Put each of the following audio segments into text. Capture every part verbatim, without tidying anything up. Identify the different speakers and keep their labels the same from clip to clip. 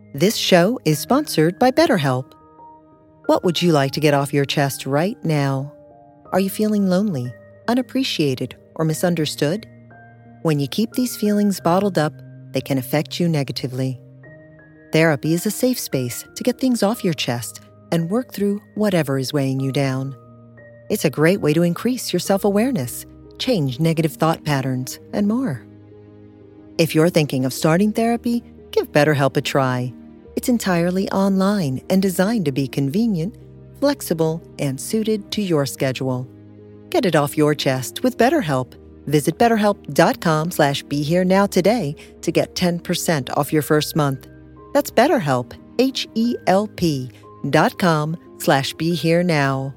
Speaker 1: This show is sponsored by BetterHelp. What would you like to get off your chest right now? Are you feeling lonely, unappreciated, or misunderstood? When you keep these feelings bottled up, they can affect you negatively. Therapy is a safe space to get things off your chest and work through whatever is weighing you down. It's a great way to increase your self-awareness, change negative thought patterns, and more. If you're thinking of starting therapy, give BetterHelp a try. It's entirely online and designed to be convenient, flexible, and suited to your schedule. Get it off your chest with BetterHelp. Visit betterhelp.com slash be here now today to get ten percent off your first month. That's BetterHelp, H E L P dot com slash be here now.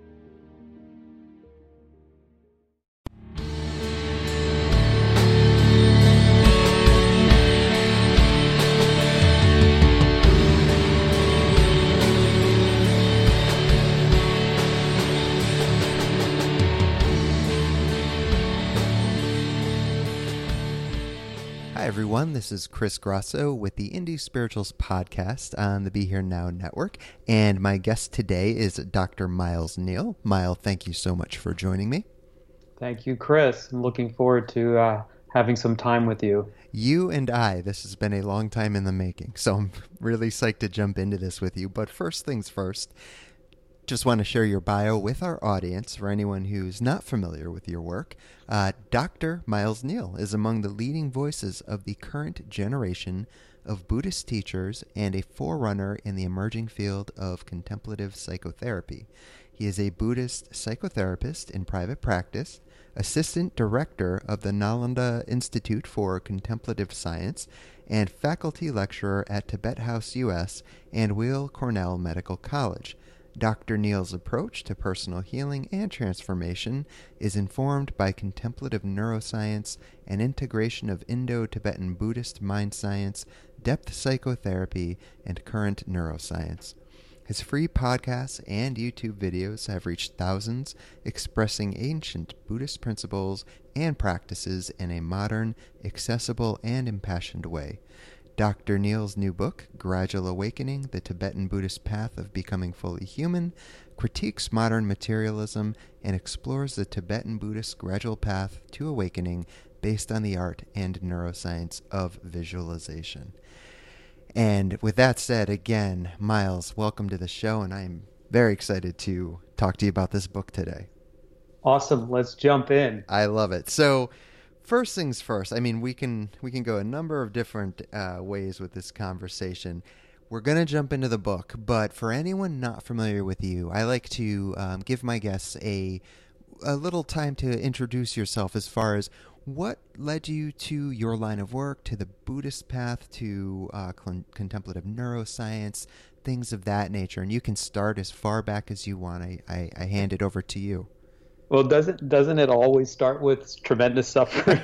Speaker 2: Hi everyone, this is Chris Grosso with the Indie Spirituals podcast on the Be Here Now network, and my guest today is Doctor Miles Neal. Miles, thank you so much for joining me.
Speaker 3: Thank you, Chris. I'm looking forward to uh, having some time with you.
Speaker 2: You and I, this has been a long time in the making, so I'm really psyched to jump into this with you. But first things first, just want to share your bio with our audience for anyone who's not familiar with your work. Uh, Doctor Miles Neal is among the leading voices of the current generation of Buddhist teachers and a forerunner in the emerging field of contemplative psychotherapy. He is a Buddhist psychotherapist in private practice, assistant director of the Nalanda Institute for Contemplative Science, and faculty lecturer at Tibet House U S and Weill Cornell Medical College. Doctor Neal's approach to personal healing and transformation is informed by contemplative neuroscience and integration of Indo-Tibetan Buddhist mind science, depth psychotherapy, and current neuroscience. His free podcasts and YouTube videos have reached thousands, expressing ancient Buddhist principles and practices in a modern, accessible, and impassioned way. Doctor Neal's new book, Gradual Awakening, The Tibetan Buddhist Path of Becoming Fully Human, critiques modern materialism and explores the Tibetan Buddhist gradual path to awakening based on the art and neuroscience of visualization. And with that said, again, Miles, welcome to the show, and I'm very excited to talk to you about this book today.
Speaker 3: Awesome. Let's jump in.
Speaker 2: I love it. So, first things first, I mean, we can we can go a number of different uh, ways with this conversation. We're going to jump into the book, but for anyone not familiar with you, I like to um, give my guests a a little time to introduce yourself as far as what led you to your line of work, to the Buddhist path, to uh, con- contemplative neuroscience, things of that nature. And you can start as far back as you want. I, I, I hand it over to you.
Speaker 3: Well, doesn't doesn't it always start with tremendous suffering?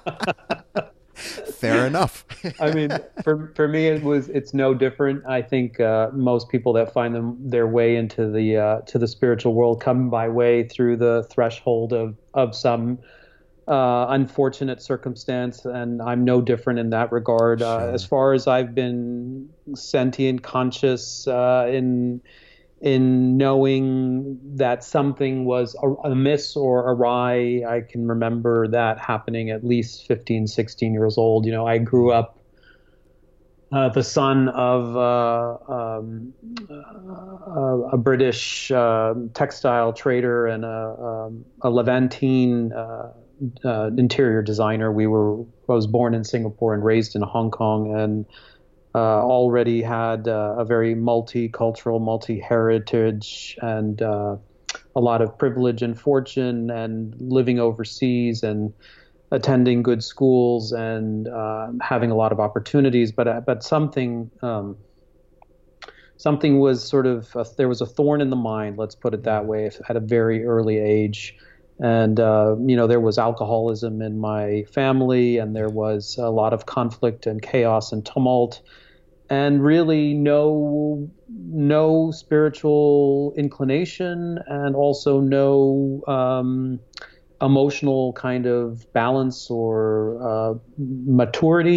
Speaker 2: Fair enough.
Speaker 3: I mean, for for me, it was it's no different. I think uh, most people that find them their way into the uh, to the spiritual world come by way through the threshold of of some uh, unfortunate circumstance, and I'm no different in that regard.
Speaker 2: Sure.
Speaker 3: Uh, as far as I've been sentient, conscious uh, in. in knowing that something was amiss or awry. I can remember that happening at least fifteen, sixteen years old. You know, I grew up uh, the son of uh, um, uh, a British uh, textile trader and a, um, a Levantine uh, uh, interior designer. We were, I was born in Singapore and raised in Hong Kong, and Uh, already had uh, a very multicultural, multi-heritage, and uh, a lot of privilege and fortune, and living overseas and attending good schools and uh, having a lot of opportunities. But uh, but something um, something was sort of a, there was a thorn in the mind. Let's put it that way. At a very early age. And, uh, you know, there was alcoholism in my family, and there was a lot of conflict and chaos and tumult, and really no no spiritual inclination, and also no um, emotional kind of balance or uh, maturity.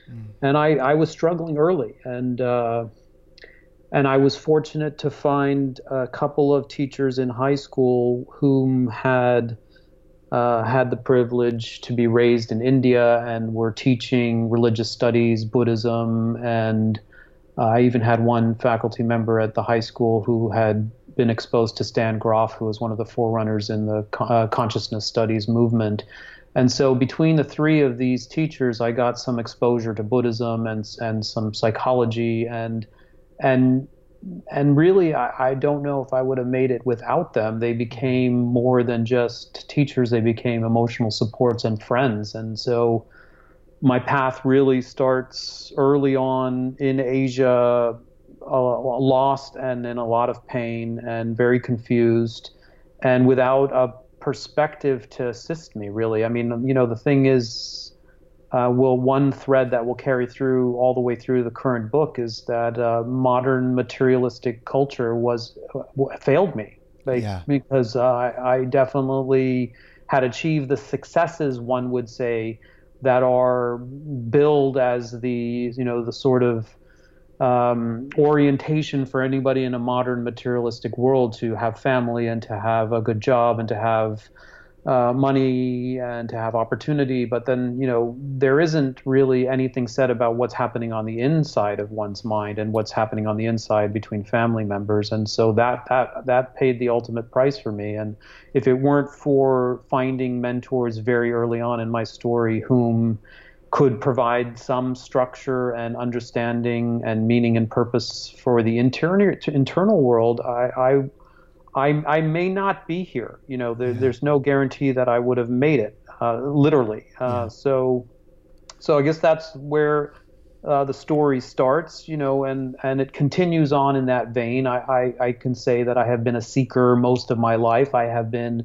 Speaker 3: Mm. And I, I was struggling early, and uh, and I was fortunate to find a couple of teachers in high school whom had uh, had the privilege to be raised in India and were teaching religious studies, Buddhism, and uh, I even had one faculty member at the high school who had been exposed to Stan Grof, who was one of the forerunners in the uh, consciousness studies movement. And so between the three of these teachers, I got some exposure to Buddhism and and some psychology, and and and really, I, I don't know if I would have made it without them. They became more than just teachers; they became emotional supports and friends. And so my path really starts early on in Asia, uh, lost and in a lot of pain and very confused, and without a perspective to assist me, really. I mean, you know, the thing is, uh, will one thread that will carry through all the way through the current book is that uh, modern materialistic culture was uh, failed me, like, yeah. because uh, I, I definitely had achieved the successes, one would say, that are billed as the, you know, the sort of Um, orientation for anybody in a modern materialistic world to have family and to have a good job and to have uh, money and to have opportunity. But then, you know, there isn't really anything said about what's happening on the inside of one's mind and what's happening on the inside between family members. And so that that that paid the ultimate price for me. And if it weren't for finding mentors very early on in my story whom could provide some structure and understanding and meaning and purpose for the interior to internal world, I, I, I, I may not be here. You know, there, yeah. there's no guarantee that I would have made it, uh, literally. Uh, yeah. So, so I guess that's where uh, the story starts. You know, and and it continues on in that vein. I, I, I can say that I have been a seeker most of my life. I have been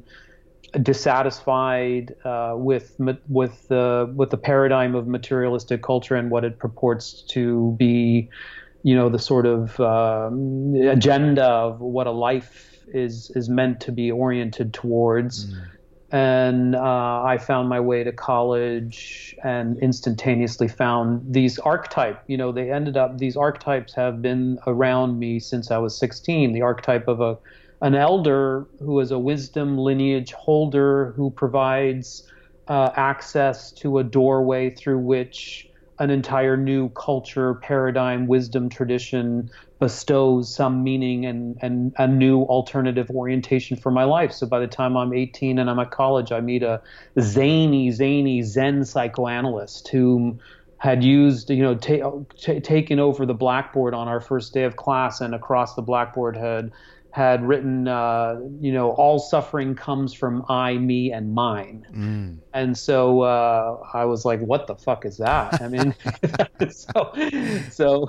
Speaker 3: dissatisfied uh, with with the with the paradigm of materialistic culture and what it purports to be, you know, the sort of um, agenda of what a life is is meant to be oriented towards. Mm. And uh, I found my way to college and instantaneously found these archetypes. You know, they ended up, these archetypes have been around me since I was sixteen. The archetype of a an elder who is a wisdom lineage holder who provides uh, access to a doorway through which an entire new culture, paradigm, wisdom tradition bestows some meaning and, and a new alternative orientation for my life. So by the time I'm eighteen and I'm at college, I meet a zany, zany Zen psychoanalyst who had used, you know, ta- t- taken over the blackboard on our first day of class, and across the blackboard had had written, uh, you know, all suffering comes from I, me, and mine. Mm. And so uh, I was like, what the fuck is that? I mean, so, so,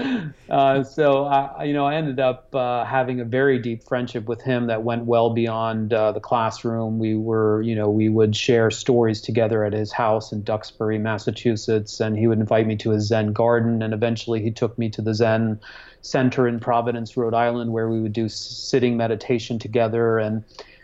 Speaker 3: uh, so I, you know, I ended up uh, having a very deep friendship with him that went well beyond uh, the classroom. We were, you know, we would share stories together at his house in Duxbury, Massachusetts, and he would invite me to his Zen garden. And eventually he took me to the Zen Center in Providence, Rhode Island, where we would do sitting meditation together, and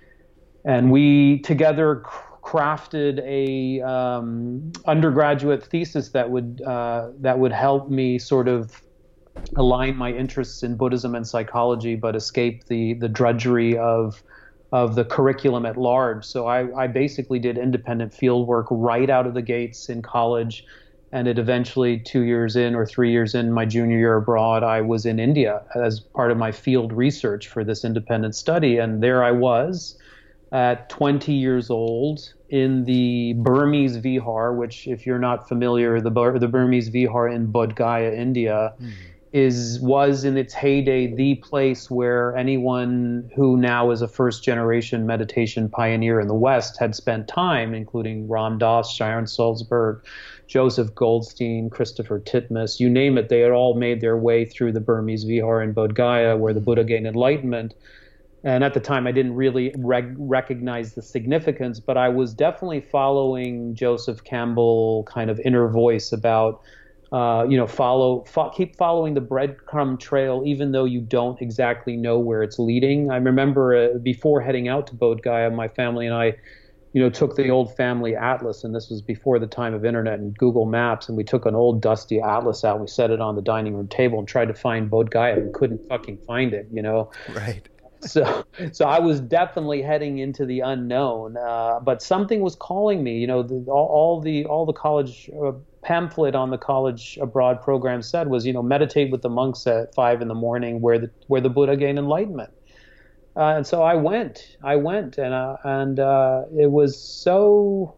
Speaker 3: and we together crafted a um, undergraduate thesis that would uh, that would help me sort of align my interests in Buddhism and psychology, but escape the the drudgery of of the curriculum at large. So I, I basically did independent field work right out of the gates in college. And it eventually, two years in or three years in, my junior year abroad, I was in India as part of my field research for this independent study. And there I was at twenty years old in the Burmese Vihar, which, if you're not familiar, the, the Burmese Vihar in Bodh Gaya, India, mm. is was in its heyday the place where anyone who now is a first-generation meditation pioneer in the West had spent time, including Ram Dass, Sharon Salzberg, Joseph Goldstein, Christopher Titmuss, you name it. They had all made their way through the Burmese Vihar in Bodh Gaya, where the Buddha gained enlightenment. And at the time, I didn't really rec- recognize the significance, but I was definitely following Joseph Campbell kind of inner voice about, uh, you know, follow, fo- keep following the breadcrumb trail, even though you don't exactly know where it's leading. I remember uh, before heading out to Bodh Gaya, my family and I you know, took the old family atlas, and this was before the time of internet and Google Maps, and we took an old dusty atlas out and we set it on the dining room table and tried to find Bodh Gaya and couldn't fucking find it, you know.
Speaker 2: Right.
Speaker 3: So, so I was definitely heading into the unknown, uh, but something was calling me. You know, the, all, all the all the college uh, pamphlet on the college abroad program said was, you know, meditate with the monks at five in the morning, where the where the Buddha gained enlightenment. Uh, and so I went, I went, and uh, and uh, it was so.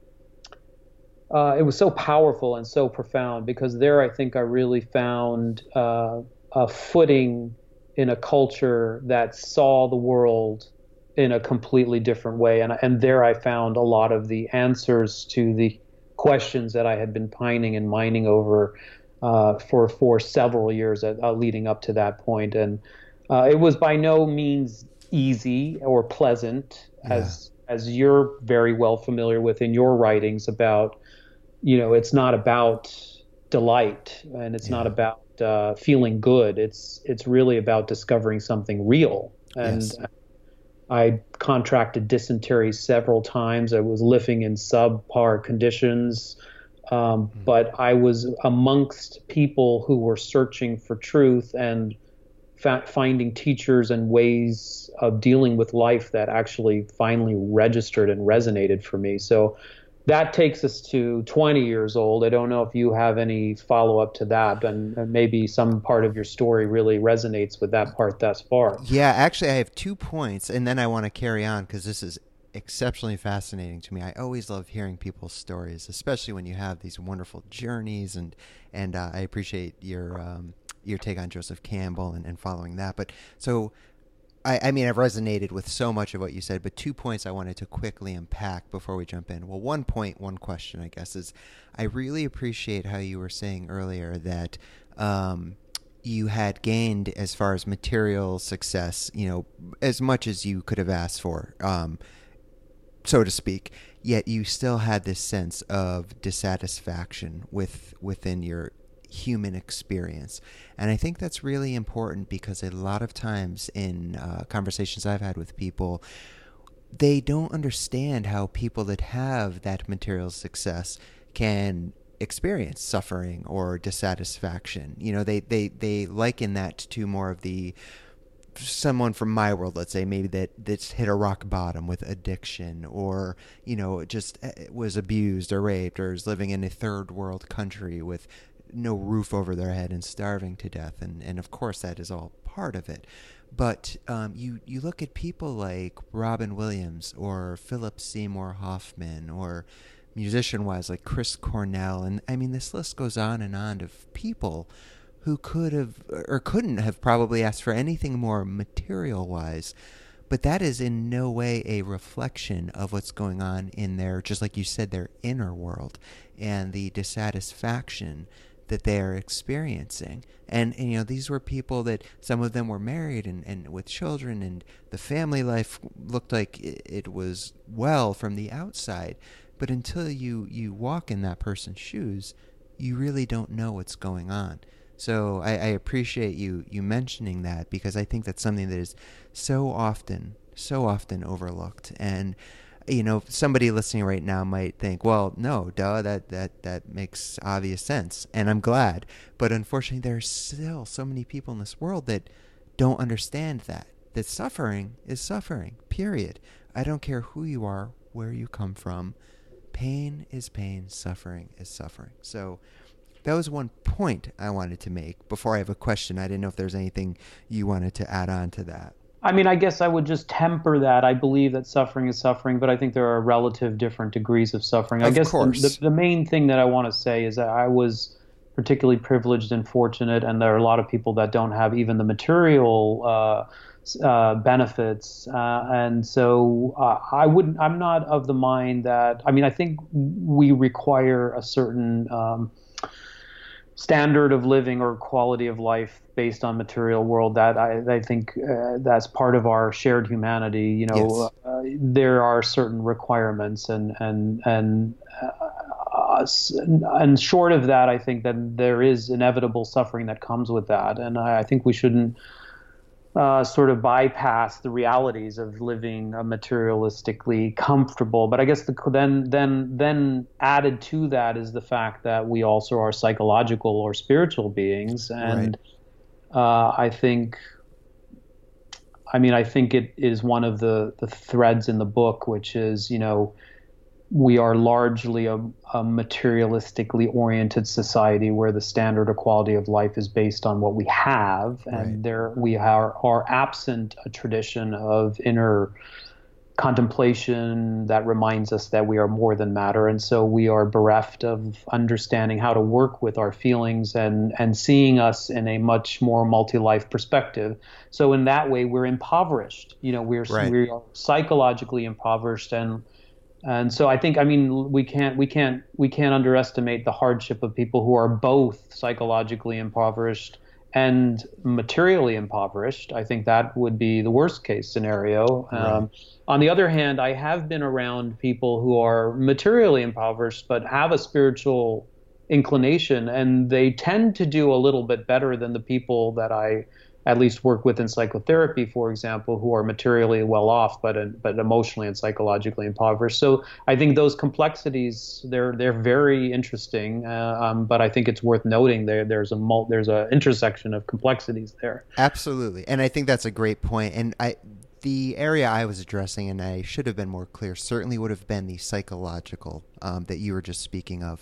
Speaker 3: Uh, it was so powerful and so profound, because there I think I really found uh, a footing in a culture that saw the world in a completely different way. And, and there I found a lot of the answers to the questions that I had been pining and mining over uh, for, for several years at, uh, leading up to that point. And uh, it was by no means easy or pleasant, yeah. as as you're very well familiar with in your writings about, you know, it's not about delight, and it's yeah. not about Uh, feeling good. It's it's really about discovering something real. And yes. I contracted dysentery several times. I was living in subpar conditions, um, mm-hmm. but I was amongst people who were searching for truth and fa- finding teachers and ways of dealing with life that actually finally registered and resonated for me. So that takes us to twenty years old. I don't know if you have any follow-up to that, and maybe some part of your story really resonates with that part thus far.
Speaker 2: Yeah, actually, I have two points, and then I want to carry on because this is exceptionally fascinating to me. I always love hearing people's stories, especially when you have these wonderful journeys, and and uh, I appreciate your um, your take on Joseph Campbell and, and following that. But so. I, I mean, I've resonated with so much of what you said, but two points I wanted to quickly unpack before we jump in. Well, one point, one question, I guess, is I really appreciate how you were saying earlier that um, you had gained, as far as material success, you know, as much as you could have asked for, um, so to speak, yet you still had this sense of dissatisfaction with within your human experience. And I think that's really important, because a lot of times in uh, conversations I've had with people, they don't understand how people that have that material success can experience suffering or dissatisfaction. You know, they, they, they liken that to more of the someone from my world, let's say, maybe that that's hit a rock bottom with addiction, or, you know, just was abused or raped, or is living in a third world country with no roof over their head and starving to death. And, and of course that is all part of it. But um, you, you look at people like Robin Williams or Philip Seymour Hoffman, or musician-wise like Chris Cornell. And I mean, this list goes on and on of people who could have or couldn't have probably asked for anything more material-wise. But that is in no way a reflection of what's going on in their, just like you said, their inner world and the dissatisfaction that they are experiencing. And, and, you know, these were people that some of them were married and, and with children, and the family life looked like it, it was well from the outside. But until you, you walk in that person's shoes, you really don't know what's going on. So I, I appreciate you, you mentioning that, because I think that's something that is so often, so often overlooked. And, you know, somebody listening right now might think, well, no, duh, that, that, that makes obvious sense. And I'm glad. But unfortunately, there are still so many people in this world that don't understand that, that suffering is suffering, period. I don't care who you are, where you come from. Pain is pain, suffering is suffering. So that was one point I wanted to make. Before I have a question, I didn't know if there's anything you wanted to add on to that.
Speaker 3: I mean, I guess I would just temper that. I believe that suffering is suffering, but I think there are relative different degrees of suffering.
Speaker 2: Of
Speaker 3: I guess
Speaker 2: course.
Speaker 3: The, the main thing that I want to say is that I was particularly privileged and fortunate, and there are a lot of people that don't have even the material uh, uh, benefits. Uh, and so uh, I wouldn't, I'm not of the mind that, I mean, I think we require a certain um, standard of living or quality of life based on material world. That I, I think uh, that's part of our shared humanity. You know,
Speaker 2: yes.
Speaker 3: uh, there are certain requirements, and and and uh, and short of that, I think that there is inevitable suffering that comes with that, and I, I think we shouldn't uh, sort of bypass the realities of living a materialistically comfortable. But I guess the, then then then added to that is the fact that we also are psychological or spiritual beings, and right. uh, I think. I mean, I think it is one of the, the threads in the book, which is, you know, we are largely a, a materialistically oriented society where the standard of quality of life is based on what we have, and right. there we are, are absent a tradition of inner contemplation that reminds us that we are more than matter, and so we are bereft of understanding how to work with our feelings and and seeing us in a much more multi-life perspective. So in that way, we're impoverished. You know, we're right. we are psychologically impoverished, and and so I think I mean we can't we can't we can't underestimate the hardship of people who are both psychologically impoverished and materially impoverished. I think that would be the worst case scenario. Right. Um, on the other hand, I have been around people who are materially impoverished but have a spiritual inclination, and they tend to do a little bit better than the people that I at least work with in psychotherapy, for example, who are materially well off but but emotionally and psychologically impoverished. So I think those complexities, they're they're very interesting, uh, um, but I think it's worth noting there there's a mul- there's a intersection of complexities there.
Speaker 2: Absolutely, and I think that's a great point. And I the area I was addressing, and I should have been more clear, certainly would have been the psychological um, that you were just speaking of.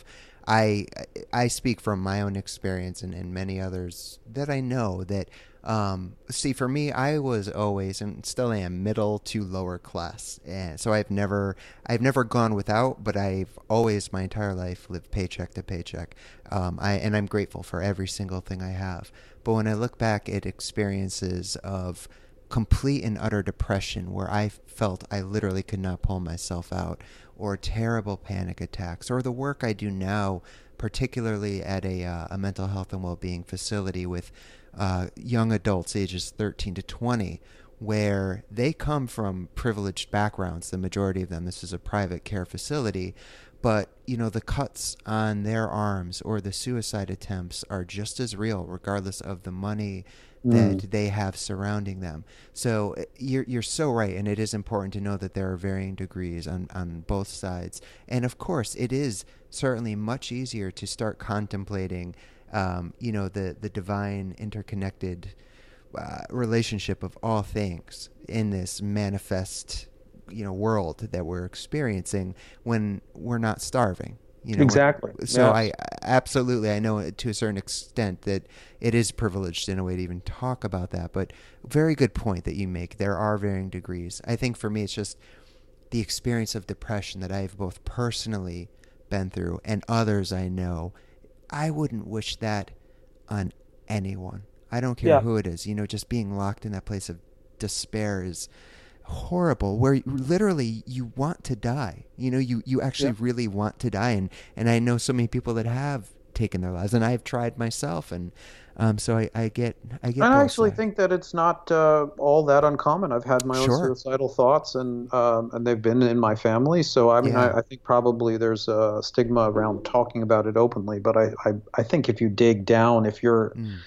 Speaker 2: I I speak from my own experience and, and many others that I know that, um, see, for me, I was always and still am middle to lower class. And so I've never I've never gone without, but I've always my entire life lived paycheck to paycheck. Um, I and I'm grateful for every single thing I have. But when I look back at experiences of complete and utter depression where I felt I literally could not pull myself out, or terrible panic attacks, or the work I do now, particularly at a, uh, a mental health and well-being facility with uh, young adults ages thirteen to twenty, where they come from privileged backgrounds, the majority of them. This is a private care facility, but you know the cuts on their arms or the suicide attempts are just as real, regardless of the money that mm. they have surrounding them. So you're you're so right, and it is important to know that there are varying degrees on, on both sides. And of course, it is certainly much easier to start contemplating, um, you know, the the divine interconnected uh, relationship of all things in this manifest, you know, world that we're experiencing when we're not starving. You know,
Speaker 3: exactly.
Speaker 2: So
Speaker 3: yeah.
Speaker 2: I absolutely, I know to a certain extent that it is privileged in a way to even talk about that, but very good point that you make. There are varying degrees. I think for me, it's just the experience of depression that I've both personally been through and others I know. I wouldn't wish that on anyone. I don't care
Speaker 3: yeah.
Speaker 2: who it is. You know, just being locked in that place of despair is horrible, where you, literally you want to die. You know, you, you actually yeah. really want to die. And, and I know so many people that have taken their lives, and I've tried myself. And um, so I, I get I get
Speaker 4: I actually
Speaker 2: sides.
Speaker 4: think that it's not uh, all that uncommon. I've had my own
Speaker 2: Sure.
Speaker 4: suicidal thoughts, and um, and they've been in my family. So I mean,
Speaker 2: Yeah.
Speaker 4: I, I think probably there's a stigma around talking about it openly. But I, I, I think if you dig down, if you're mm.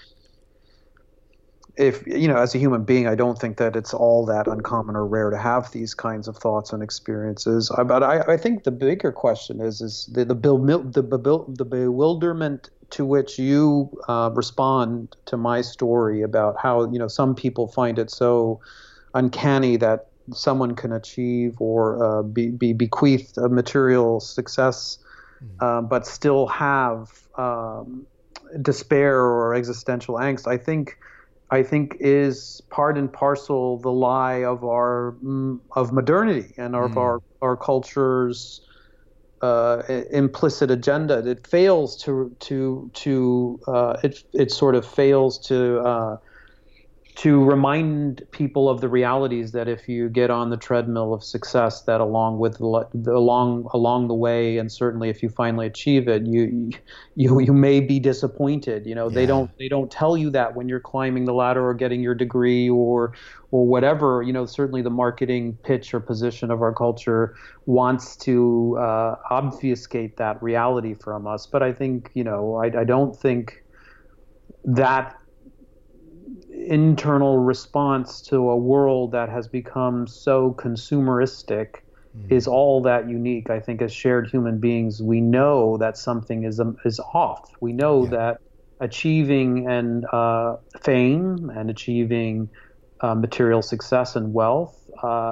Speaker 4: if, you know, as a human being, I don't think that it's all that uncommon or rare to have these kinds of thoughts and experiences. I, but I, I think the bigger question is, is the, the, the, the, the bewilderment to which you uh, respond to my story about how, you know, some people find it so uncanny that someone can achieve or uh, be, be bequeathed a material success, mm. uh, but still have um, despair or existential angst. I think I think is part and parcel the lie of our of modernity and of mm. our our culture's uh, implicit agenda. It fails to to to uh, it it sort of fails to uh, to remind people of the realities that if you get on the treadmill of success, that along with the, along along the way, and certainly if you finally achieve it, you you you may be disappointed. You know, yeah. they don't they don't tell you that when you're climbing the ladder or getting your degree or or whatever. You know, certainly the marketing pitch or position of our culture wants to uh, obfuscate that reality from us. But I think, you know, I, I don't think that
Speaker 3: internal response to a world that has become so consumeristic mm. is all that unique. I think as shared human beings, we know that something is um, is off. We know yeah. that achieving and uh, fame and achieving uh, material success and wealth, uh,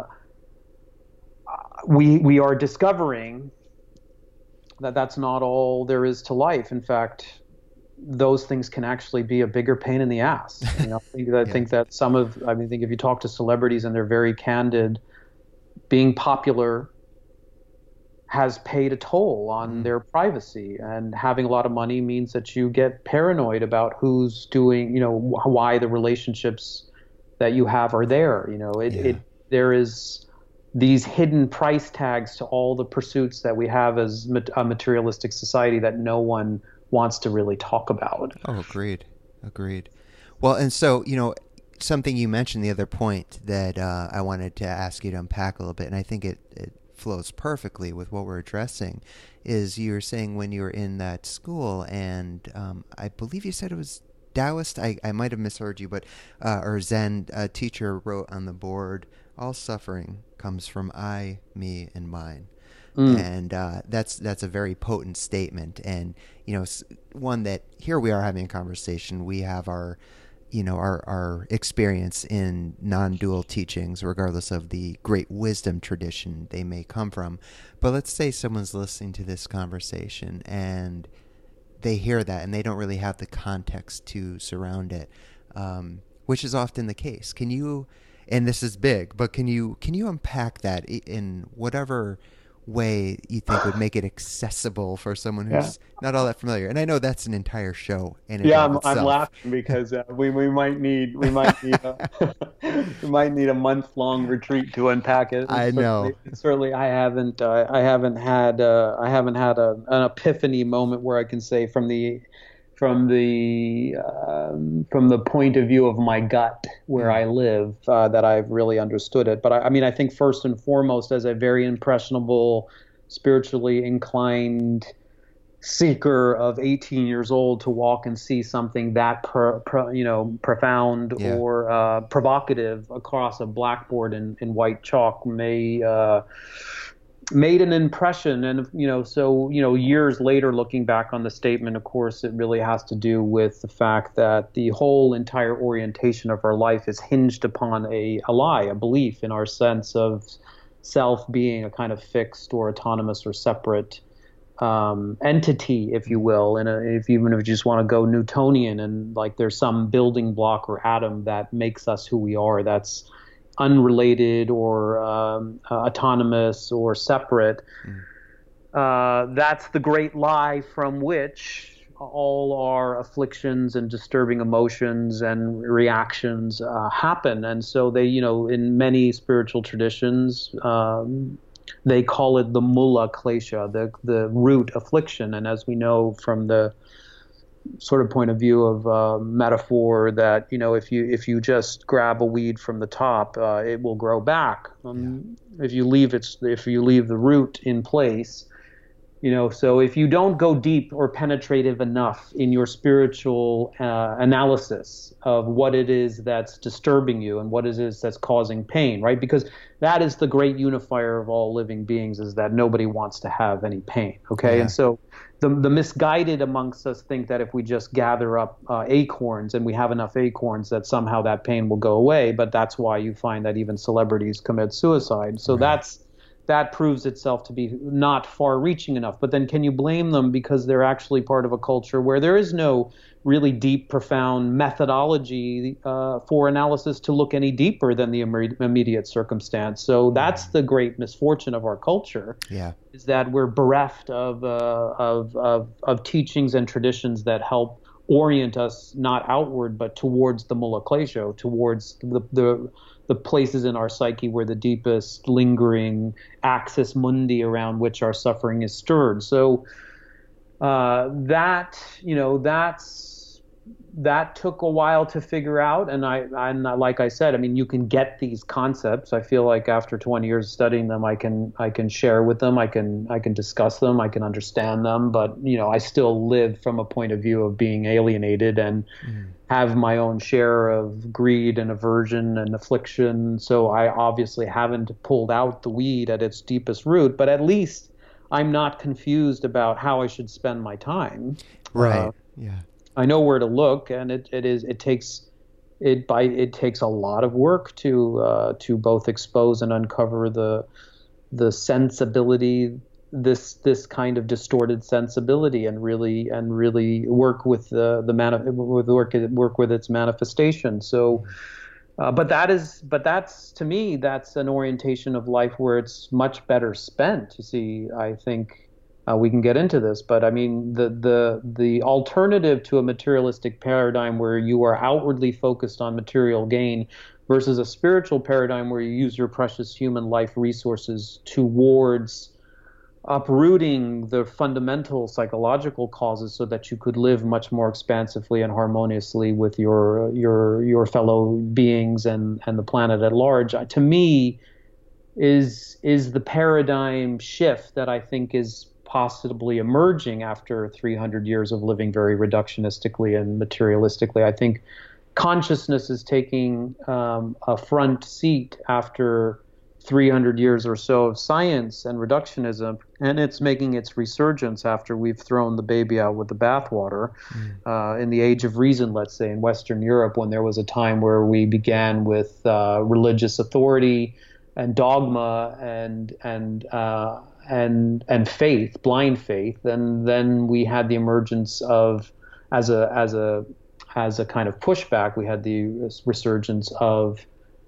Speaker 3: we we are discovering that that's not all there is to life. In fact, those things can actually be a bigger pain in the ass. You know, I think, I yeah. think that some of, I mean, I think if you talk to celebrities and they're very candid, being popular has paid a toll on mm. their privacy, and having a lot of money means that you get paranoid about who's doing, you know, why the relationships that you have are there. You know, it, yeah. it there is these hidden price tags to all the pursuits that we have as a materialistic society that no one wants to really talk about.
Speaker 2: Oh, agreed. Agreed. Well, and so, you know, something you mentioned, the other point that uh, I wanted to ask you to unpack a little bit, and I think it, it flows perfectly with what we're addressing, is you were saying when you were in that school, and um, I believe you said it was Taoist, I, I might have misheard you, but, uh, or Zen, a teacher wrote on the board, all suffering comes from I, me, and mine. Mm. And uh, that's that's a very potent statement, and you know, one that here we are having a conversation. We have our, you know, our our experience in non-dual teachings, regardless of the great wisdom tradition they may come from. But let's say someone's listening to this conversation and they hear that, and they don't really have the context to surround it, um, which is often the case. Can you? And this is big, but can you can you unpack that in whatever way you think would make it accessible for someone who's yeah. not all that familiar? And I know that's an entire show. In
Speaker 4: yeah, I'm, I'm laughing because uh, we we might need we might need a, we might need a month long retreat to unpack it.
Speaker 2: I
Speaker 4: certainly,
Speaker 2: know.
Speaker 4: Certainly, I haven't uh, I haven't had uh, I haven't had a, an epiphany moment where I can say from the from the um, from the point of view of my gut where I live uh, that I've really understood it. But I, I mean, I think first and foremost, as a very impressionable, spiritually inclined seeker of eighteen years old, to walk and see something that per, per, you know profound yeah. or uh, provocative across a blackboard in, in white chalk may. Uh, made an impression. And, you know, so, you know, years later, looking back on the statement, of course, it really has to do with the fact that the whole entire orientation of our life is hinged upon a, a lie, a belief in our sense of self being a kind of fixed or autonomous or separate um, entity, if you will. And if even if you just want to go Newtonian, and like there's some building block or atom that makes us who we are, that's unrelated or um, uh, autonomous or separate. Mm. Uh, that's the great lie from which all our afflictions and disturbing emotions and reactions uh, happen. And so they, you know, in many spiritual traditions, um, they call it the mula klesha, the the root affliction. And as we know from the sort of point of view of uh, metaphor, that, you know, if you if you just grab a weed from the top, uh, it will grow back. Um, yeah. If you leave its if you leave the root in place, you know. So if you don't go deep or penetrative enough in your spiritual uh, analysis of what it is that's disturbing you and what it is that's causing pain, right? Because that is the great unifier of all living beings, is that nobody wants to have any pain. Okay, yeah. And so. The, the misguided amongst us think that if we just gather up uh, acorns and we have enough acorns that somehow that pain will go away. But that's why you find that even celebrities commit suicide. So right. that's that proves itself to be not far-reaching enough. But then can you blame them because they're actually part of a culture where there is no really deep, profound methodology uh, for analysis to look any deeper than the imme- immediate circumstance? So that's the great misfortune of our culture.
Speaker 2: Yeah.
Speaker 3: Is that we're bereft of, uh, of of of teachings and traditions that help orient us not outward but towards the mula klesha, towards the, the the places in our psyche where the deepest lingering axis mundi around which our suffering is stirred. So uh, that you know that's that took a while to figure out. And I, and like I said, I mean, you can get these concepts. I feel like after twenty years studying them, I can, I can share with them. I can, I can discuss them. I can understand them. But, you know, I still live from a point of view of being alienated and mm. have my own share of greed and aversion and affliction. So I obviously haven't pulled out the weed at its deepest root, but at least I'm not confused about how I should spend my time.
Speaker 2: Right.
Speaker 3: Uh,
Speaker 2: yeah.
Speaker 3: I know where to look, and it, it is it takes it by it takes a lot of work to uh, to both expose and uncover the the sensibility, this this kind of distorted sensibility, and really and really work with the the mani- with work work with its manifestation. So, uh, but that is but that's to me that's an orientation of life where it's much better spent. You see, I think. Uh, we can get into this, but I mean, the, the the alternative to a materialistic paradigm where you are outwardly focused on material gain versus a spiritual paradigm where you use your precious human life resources towards uprooting the fundamental psychological causes so that you could live much more expansively and harmoniously with your your your fellow beings and, and the planet at large, uh, to me, is is the paradigm shift that I think is possibly emerging after three hundred years of living very reductionistically and materialistically. I think consciousness is taking um, a front seat after three hundred years or so of science and reductionism, and it's making its resurgence after we've thrown the baby out with the bathwater. Mm. Uh, in the age of reason, let's say, in Western Europe, when there was a time where we began with uh, religious authority and dogma and and uh, and and faith, blind faith, and then we had the emergence of, as a as a as a kind of pushback, we had the resurgence of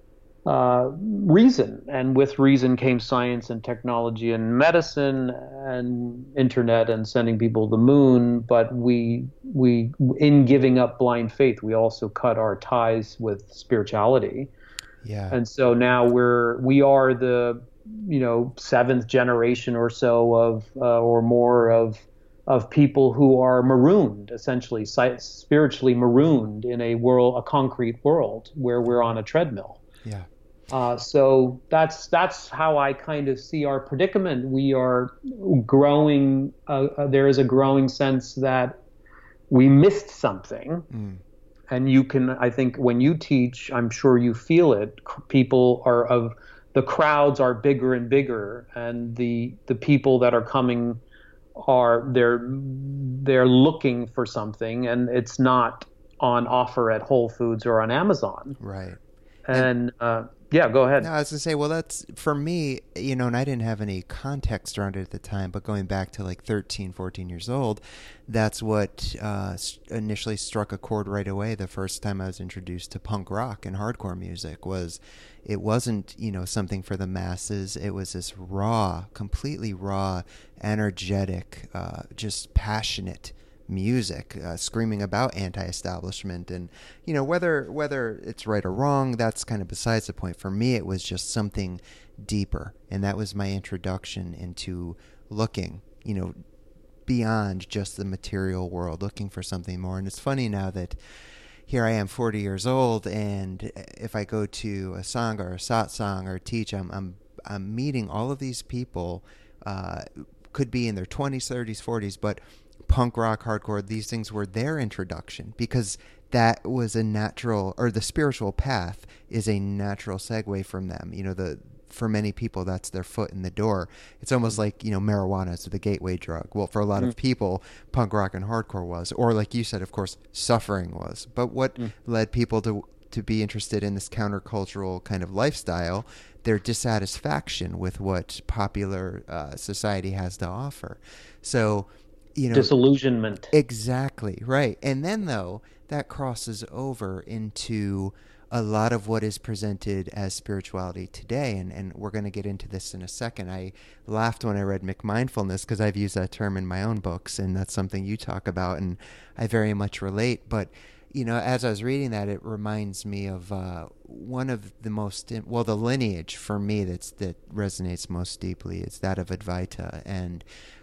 Speaker 3: uh, reason, and with reason came science and technology and medicine and internet and sending people to the moon. But we we in giving up blind faith, we also cut our ties with spirituality.
Speaker 2: Yeah.
Speaker 3: And so now we're we are the you know seventh generation or so of uh, or more of of people who are marooned, essentially spiritually marooned in a world, a concrete world where we're on a treadmill.
Speaker 2: Yeah.
Speaker 3: Uh, so that's that's how I kind of see our predicament. We are growing. Uh, uh, there is a growing sense that we missed something. Mm. And you can, I think, when you teach, I'm sure you feel it. People are of the crowds are bigger and bigger, and the the people that are coming are they're they're looking for something, and it's not on offer at Whole Foods or on Amazon.
Speaker 2: Right.
Speaker 3: And, and uh, yeah, go ahead.
Speaker 2: No, I was gonna say, well, that's for me, you know, and I didn't have any context around it at the time, but going back to like thirteen, fourteen years old, that's what uh, initially struck a chord right away. The first time I was introduced to punk rock and hardcore music was, it wasn't, you know, something for the masses. It was this raw, completely raw, energetic, uh, just passionate music, uh, screaming about anti-establishment. And you know, whether whether it's right or wrong, that's kind of besides the point. For me, it was just something deeper, and that was my introduction into looking, you know, beyond just the material world, looking for something more. And it's funny now that here I am, forty years old, and if I go to a sangha or a satsang or teach, I'm I'm I'm meeting all of these people, uh, could be in their twenties, thirties, forties, but punk rock, hardcore, these things were their introduction, because that was a natural, or the spiritual path is a natural segue from them. You know, the for many people, that's their foot in the door. It's almost mm-hmm. like, you know, marijuana is the gateway drug. Well, for a lot mm-hmm. of people, punk rock and hardcore was, or like you said, of course, suffering was. But what mm-hmm. led people to to be interested in this countercultural kind of lifestyle? Their dissatisfaction with what popular uh, society has to offer. So, you know,
Speaker 3: disillusionment.
Speaker 2: Exactly, right. And then, though, that crosses over into a lot of what is presented as spirituality today. And, and we're going to get into this in a second. I laughed when I read McMindfulness because I've used that term in my own books, and that's something you talk about, and I very much relate. But, you know, as I was reading that, it reminds me of uh, one of the most, well, the lineage for me that's that resonates most deeply is that of Advaita. And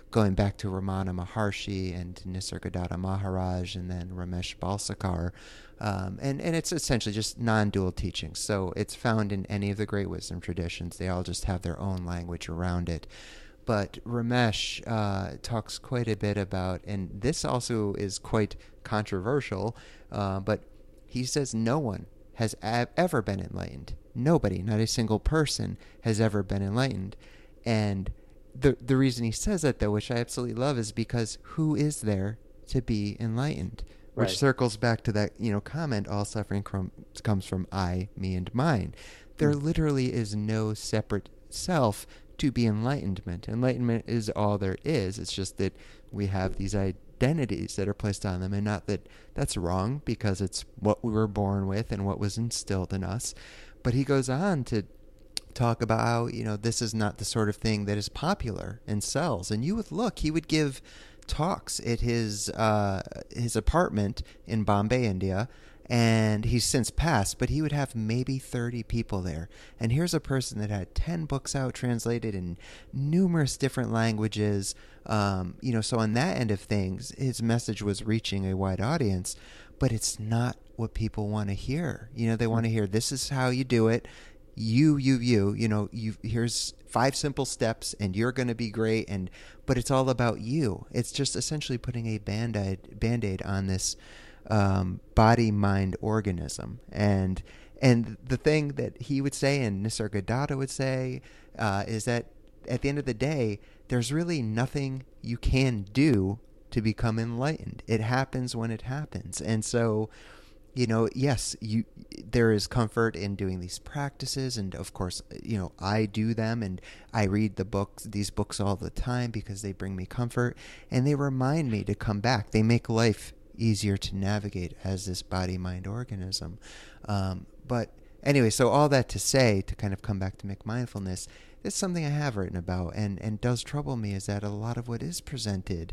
Speaker 2: going back to Ramana Maharshi and Nisargadatta Maharaj and then Ramesh Balsekar. Um, and, and it's essentially just non-dual teachings. So it's found in any of the great wisdom traditions. They all just have their own language around it. But Ramesh uh, talks quite a bit about, and this also is quite controversial, uh, but he says no one has a- ever been enlightened. Nobody, not a single person, has ever been enlightened. And the the reason he says that, though, which I absolutely love, is because who is there to be enlightened? Which
Speaker 3: Right.
Speaker 2: circles back to that, you know, comment, all suffering from, comes from I, me, and mine. There mm. literally is no separate self to be enlightenment. Enlightenment is all there is. It's just that we have these identities that are placed on them, and not that that's wrong, because it's what we were born with and what was instilled in us. But he goes on to talk about how, you know, this is not the sort of thing that is popular and sells. And you would look, he would give talks at his uh, his apartment in Bombay, India, and he's since passed, but he would have maybe thirty people there. And here's a person that had ten books out, translated in numerous different languages. Um, you know, so on that end of things, his message was reaching a wide audience, but it's not what people want to hear. You know, they want to hear, this is how you do it. You, you, you, you know, you, here's five simple steps and you're going to be great. And, but it's all about you. It's just essentially putting a band-aid, band-aid on this um, body-mind organism. And, and the thing that he would say and Nisargadatta would say uh, is that at the end of the day, there's really nothing you can do to become enlightened. It happens when it happens. And so, you know, yes, you there is comfort in doing these practices, and of course, you know, I do them, and I read the books, these books all the time, because they bring me comfort and they remind me to come back. They make life easier to navigate as this body-mind organism. Um, but anyway, so all that to say, to kind of come back to McMindfulness, it's something I have written about, and and does trouble me, is that a lot of what is presented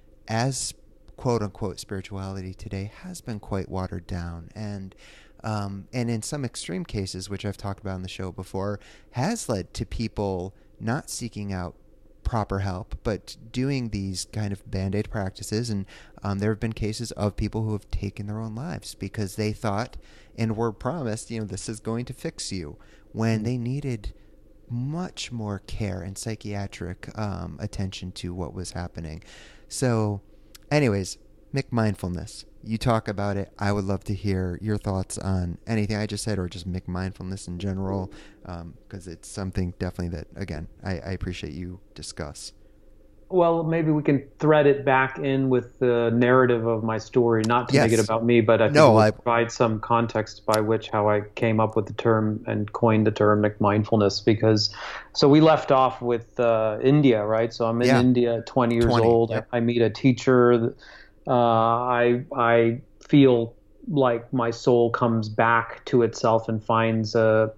Speaker 2: as quote-unquote spirituality today has been quite watered down, and um, and in some extreme cases, which I've talked about on the show before, has led to people not seeking out proper help, but doing these kind of band-aid practices. And um, there have been cases of people who have taken their own lives because they thought and were promised, you know, this is going to fix you, when they needed much more care and psychiatric um, attention to what was happening. So anyways, McMindfulness, you talk about it. I would love to hear your thoughts on anything I just said, or just McMindfulness in general, because um, it's something definitely that, again, I, I appreciate you discuss.
Speaker 3: Well, maybe we can thread it back in with the narrative of my story, not to
Speaker 2: yes.
Speaker 3: make it about me, but I think
Speaker 2: no,
Speaker 3: it will
Speaker 2: I...
Speaker 3: provide some context by which how I came up with the term and coined the term McMindfulness. Because, so we left off with uh, India, right? So I'm in
Speaker 2: yeah.
Speaker 3: India at twenty years
Speaker 2: twenty,
Speaker 3: old.
Speaker 2: yep.
Speaker 3: I, I meet a teacher. Uh, I I feel like my soul comes back to itself and finds a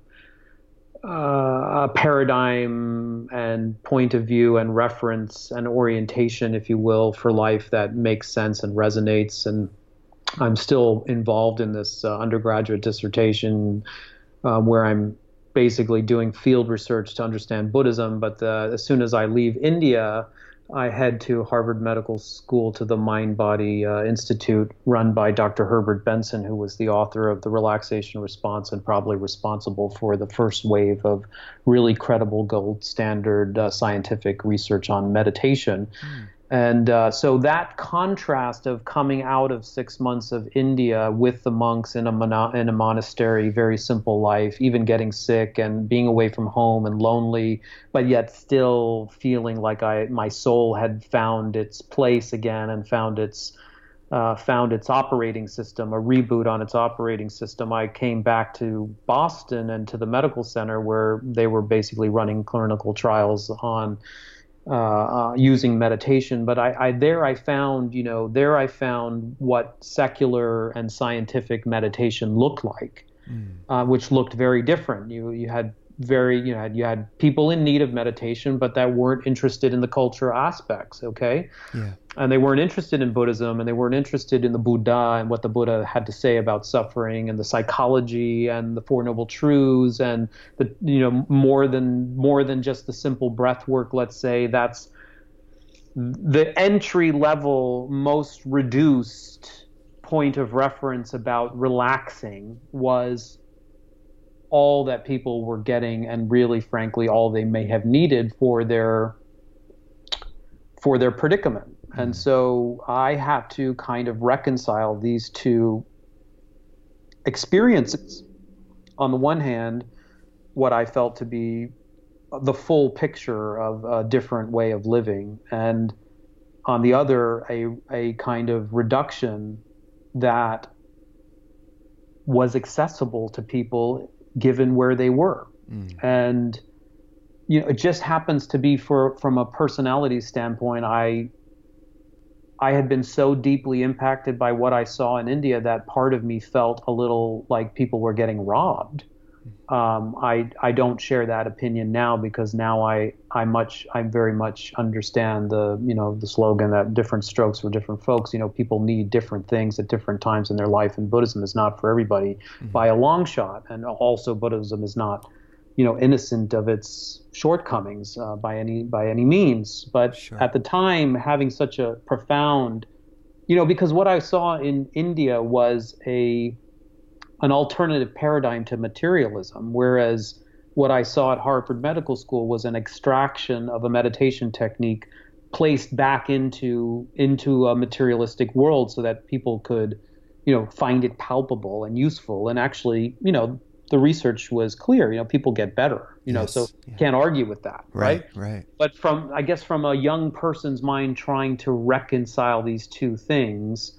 Speaker 3: Uh, a paradigm and point of view and reference and orientation, if you will, for life that makes sense and resonates. And I'm still involved in this uh, undergraduate dissertation uh, where I'm basically doing field research to understand Buddhism. But uh, as soon as I leave India, I head to Harvard Medical School to the Mind Body uh, Institute, run by Doctor Herbert Benson, who was the author of The Relaxation Response and probably responsible for the first wave of really credible gold standard uh, scientific research on meditation. Mm. And uh, so that contrast of coming out of six months of India with the monks in a, mono- in a monastery, very simple life, even getting sick and being away from home and lonely, but yet still feeling like I my soul had found its place again and found its uh, found its operating system, a reboot on its operating system. I came back to Boston and to the medical center where they were basically running clinical trials on Uh, uh, using meditation. But I, I there I found, you know, there I found what secular and scientific meditation looked like, mm. uh, which looked very different. You you had very you had you had people in need of meditation, but that weren't interested in the cultural aspects. Okay,
Speaker 2: yeah,
Speaker 3: and they weren't interested in Buddhism, and they weren't interested in the Buddha and what the Buddha had to say about suffering and the psychology and the Four Noble Truths and the you know more than more than just the simple breath work. Let's say that's the entry level, most reduced point of reference about relaxing was all that people were getting, and really, frankly, all they may have needed for their for their predicament. Mm-hmm. And so I had to kind of reconcile these two experiences. On the one hand, what I felt to be the full picture of a different way of living, and on the other, a a kind of reduction that was accessible to people given where they were. Mm. And you know, it just happens to be, for from a personality standpoint, I I had been so deeply impacted by what I saw in India that part of me felt a little like people were getting robbed. Um, I I don't share that opinion now, because now I I much I very much understand the you know the slogan that different strokes for different folks. You know, people need different things at different times in their life, and Buddhism is not for everybody mm-hmm. by a long shot. And also, Buddhism is not you know innocent of its shortcomings uh, by any by any means. But sure. At the time, having such a profound, you know, because what I saw in India was a an alternative paradigm to materialism, whereas what I saw at Harvard Medical School was an extraction of a meditation technique placed back into into a materialistic world so that people could, you know, find it palpable and useful. And actually, you know, the research was clear. You know, people get better. You know, yes, so yeah. Can't argue with that, right?
Speaker 2: Right. Right.
Speaker 3: But from, I guess, from a young person's mind trying to reconcile these two things,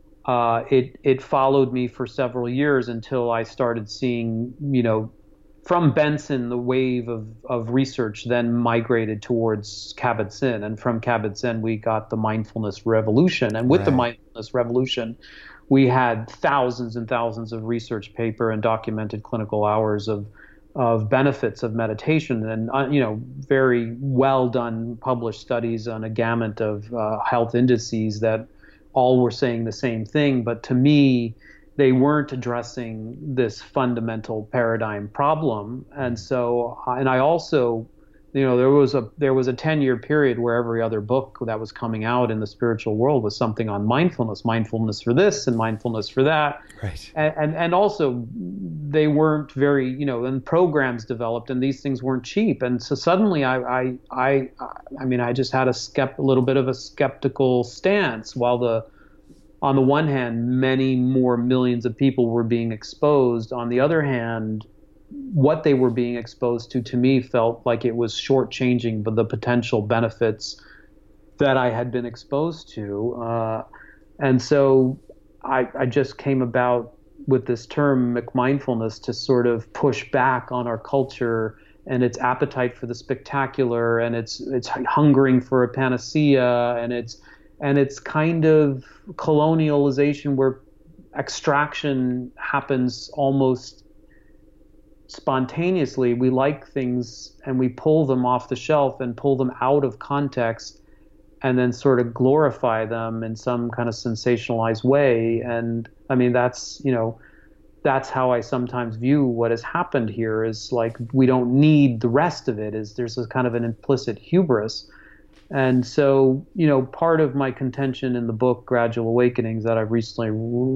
Speaker 3: Uh, it it followed me for several years until I started seeing, you know, from Benson, the wave of, of research then migrated towards Kabat-Zinn. And from Kabat-Zinn, we got the mindfulness revolution. And with right. the mindfulness revolution, we had thousands and thousands of research paper and documented clinical hours of of benefits of meditation, and uh, you know, very well done published studies on a gamut of uh, health indices that all were saying the same thing. But to me, they weren't addressing this fundamental paradigm problem. And so, and I also, you know, there was a there was a ten-year period where every other book that was coming out in the spiritual world was something on mindfulness, mindfulness for this and mindfulness for that.
Speaker 2: Right.
Speaker 3: And and, and also, they weren't very, you know, and programs developed, and these things weren't cheap. And so suddenly, I I I, I mean, I just had a skept a little bit of a skeptical stance, while the on the one hand, many more millions of people were being exposed. On the other hand, what they were being exposed to, to me, felt like it was shortchanging the potential benefits that I had been exposed to. Uh, and so I, I just came about with this term McMindfulness to sort of push back on our culture and its appetite for the spectacular, and its its hungering for a panacea, and its and it's kind of colonialization where extraction happens almost spontaneously. We like things and we pull them off the shelf and pull them out of context and then sort of glorify them in some kind of sensationalized way. And I mean, that's, you know, that's how I sometimes view what has happened here, is like, we don't need the rest of it, is there's a kind of an implicit hubris. And so, you know, part of my contention in the book, Gradual Awakenings, that I recently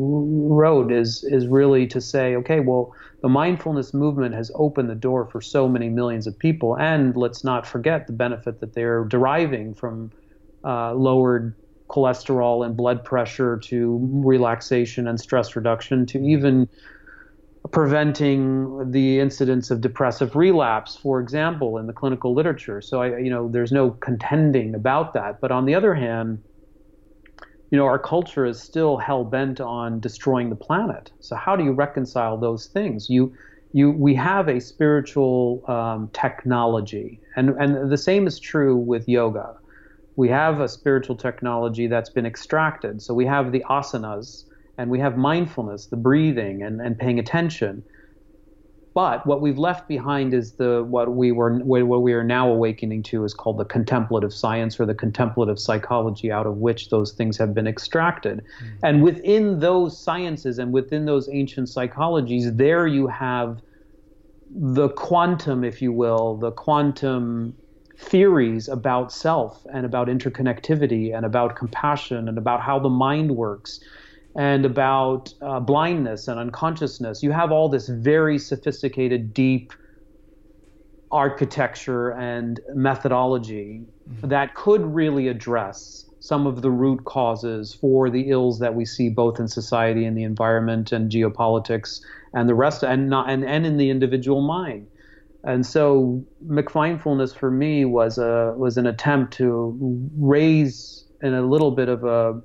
Speaker 3: wrote is is really to say, okay, well, the mindfulness movement has opened the door for so many millions of people, and let's not forget the benefit that they're deriving from uh, lowered cholesterol and blood pressure, to relaxation and stress reduction, to even preventing the incidence of depressive relapse, for example, in the clinical literature. So, I, you know, there's no contending about that. But on the other hand, you know, our culture is still hell-bent on destroying the planet. So how do you reconcile those things? You, you, we have a spiritual um, technology, and, and the same is true with yoga. We have a spiritual technology that's been extracted. So we have the asanas, and we have mindfulness, the breathing, and, and paying attention. But what we've left behind is the what we were what we are now awakening to is called the contemplative science, or the contemplative psychology, out of which those things have been extracted. Mm-hmm. And within those sciences and within those ancient psychologies, there you have the quantum, if you will, the quantum theories about self and about interconnectivity and about compassion and about how the mind works and about uh, blindness and unconsciousness. You have all this very sophisticated, deep architecture and methodology mm-hmm. that could really address some of the root causes for the ills that we see both in society and the environment and geopolitics and the rest, and not and, and in the individual mind. And so McMindfulness for me was a was an attempt to raise in a little bit of a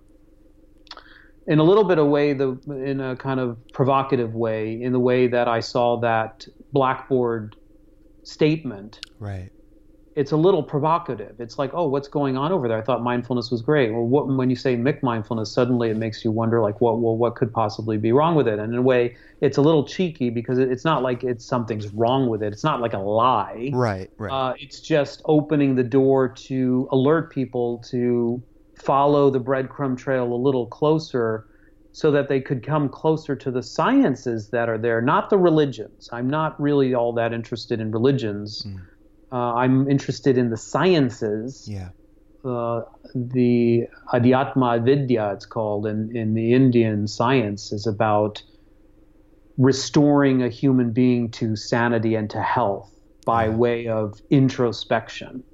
Speaker 3: in a little bit of way the in a kind of provocative way, in the way that I saw that Blackboard statement.
Speaker 2: Right.
Speaker 3: It's a little provocative. It's like, oh, what's going on over there? I thought mindfulness was great. Well, what, when you say McMindfulness, suddenly it makes you wonder, like, what, well, what could possibly be wrong with it? And in a way, it's a little cheeky because it's not like it's something's wrong with it. It's not like a lie.
Speaker 2: Right, right.
Speaker 3: Uh, it's just opening the door to alert people to follow the breadcrumb trail a little closer, so that they could come closer to the sciences that are there, not the religions. I'm not really all that interested in religions. Mm. Uh, I'm interested in the sciences.
Speaker 2: Yeah.
Speaker 3: Uh, the Adhyatma Vidya, it's called, in, in the Indian science, is about restoring a human being to sanity and to health by yeah. way of introspection.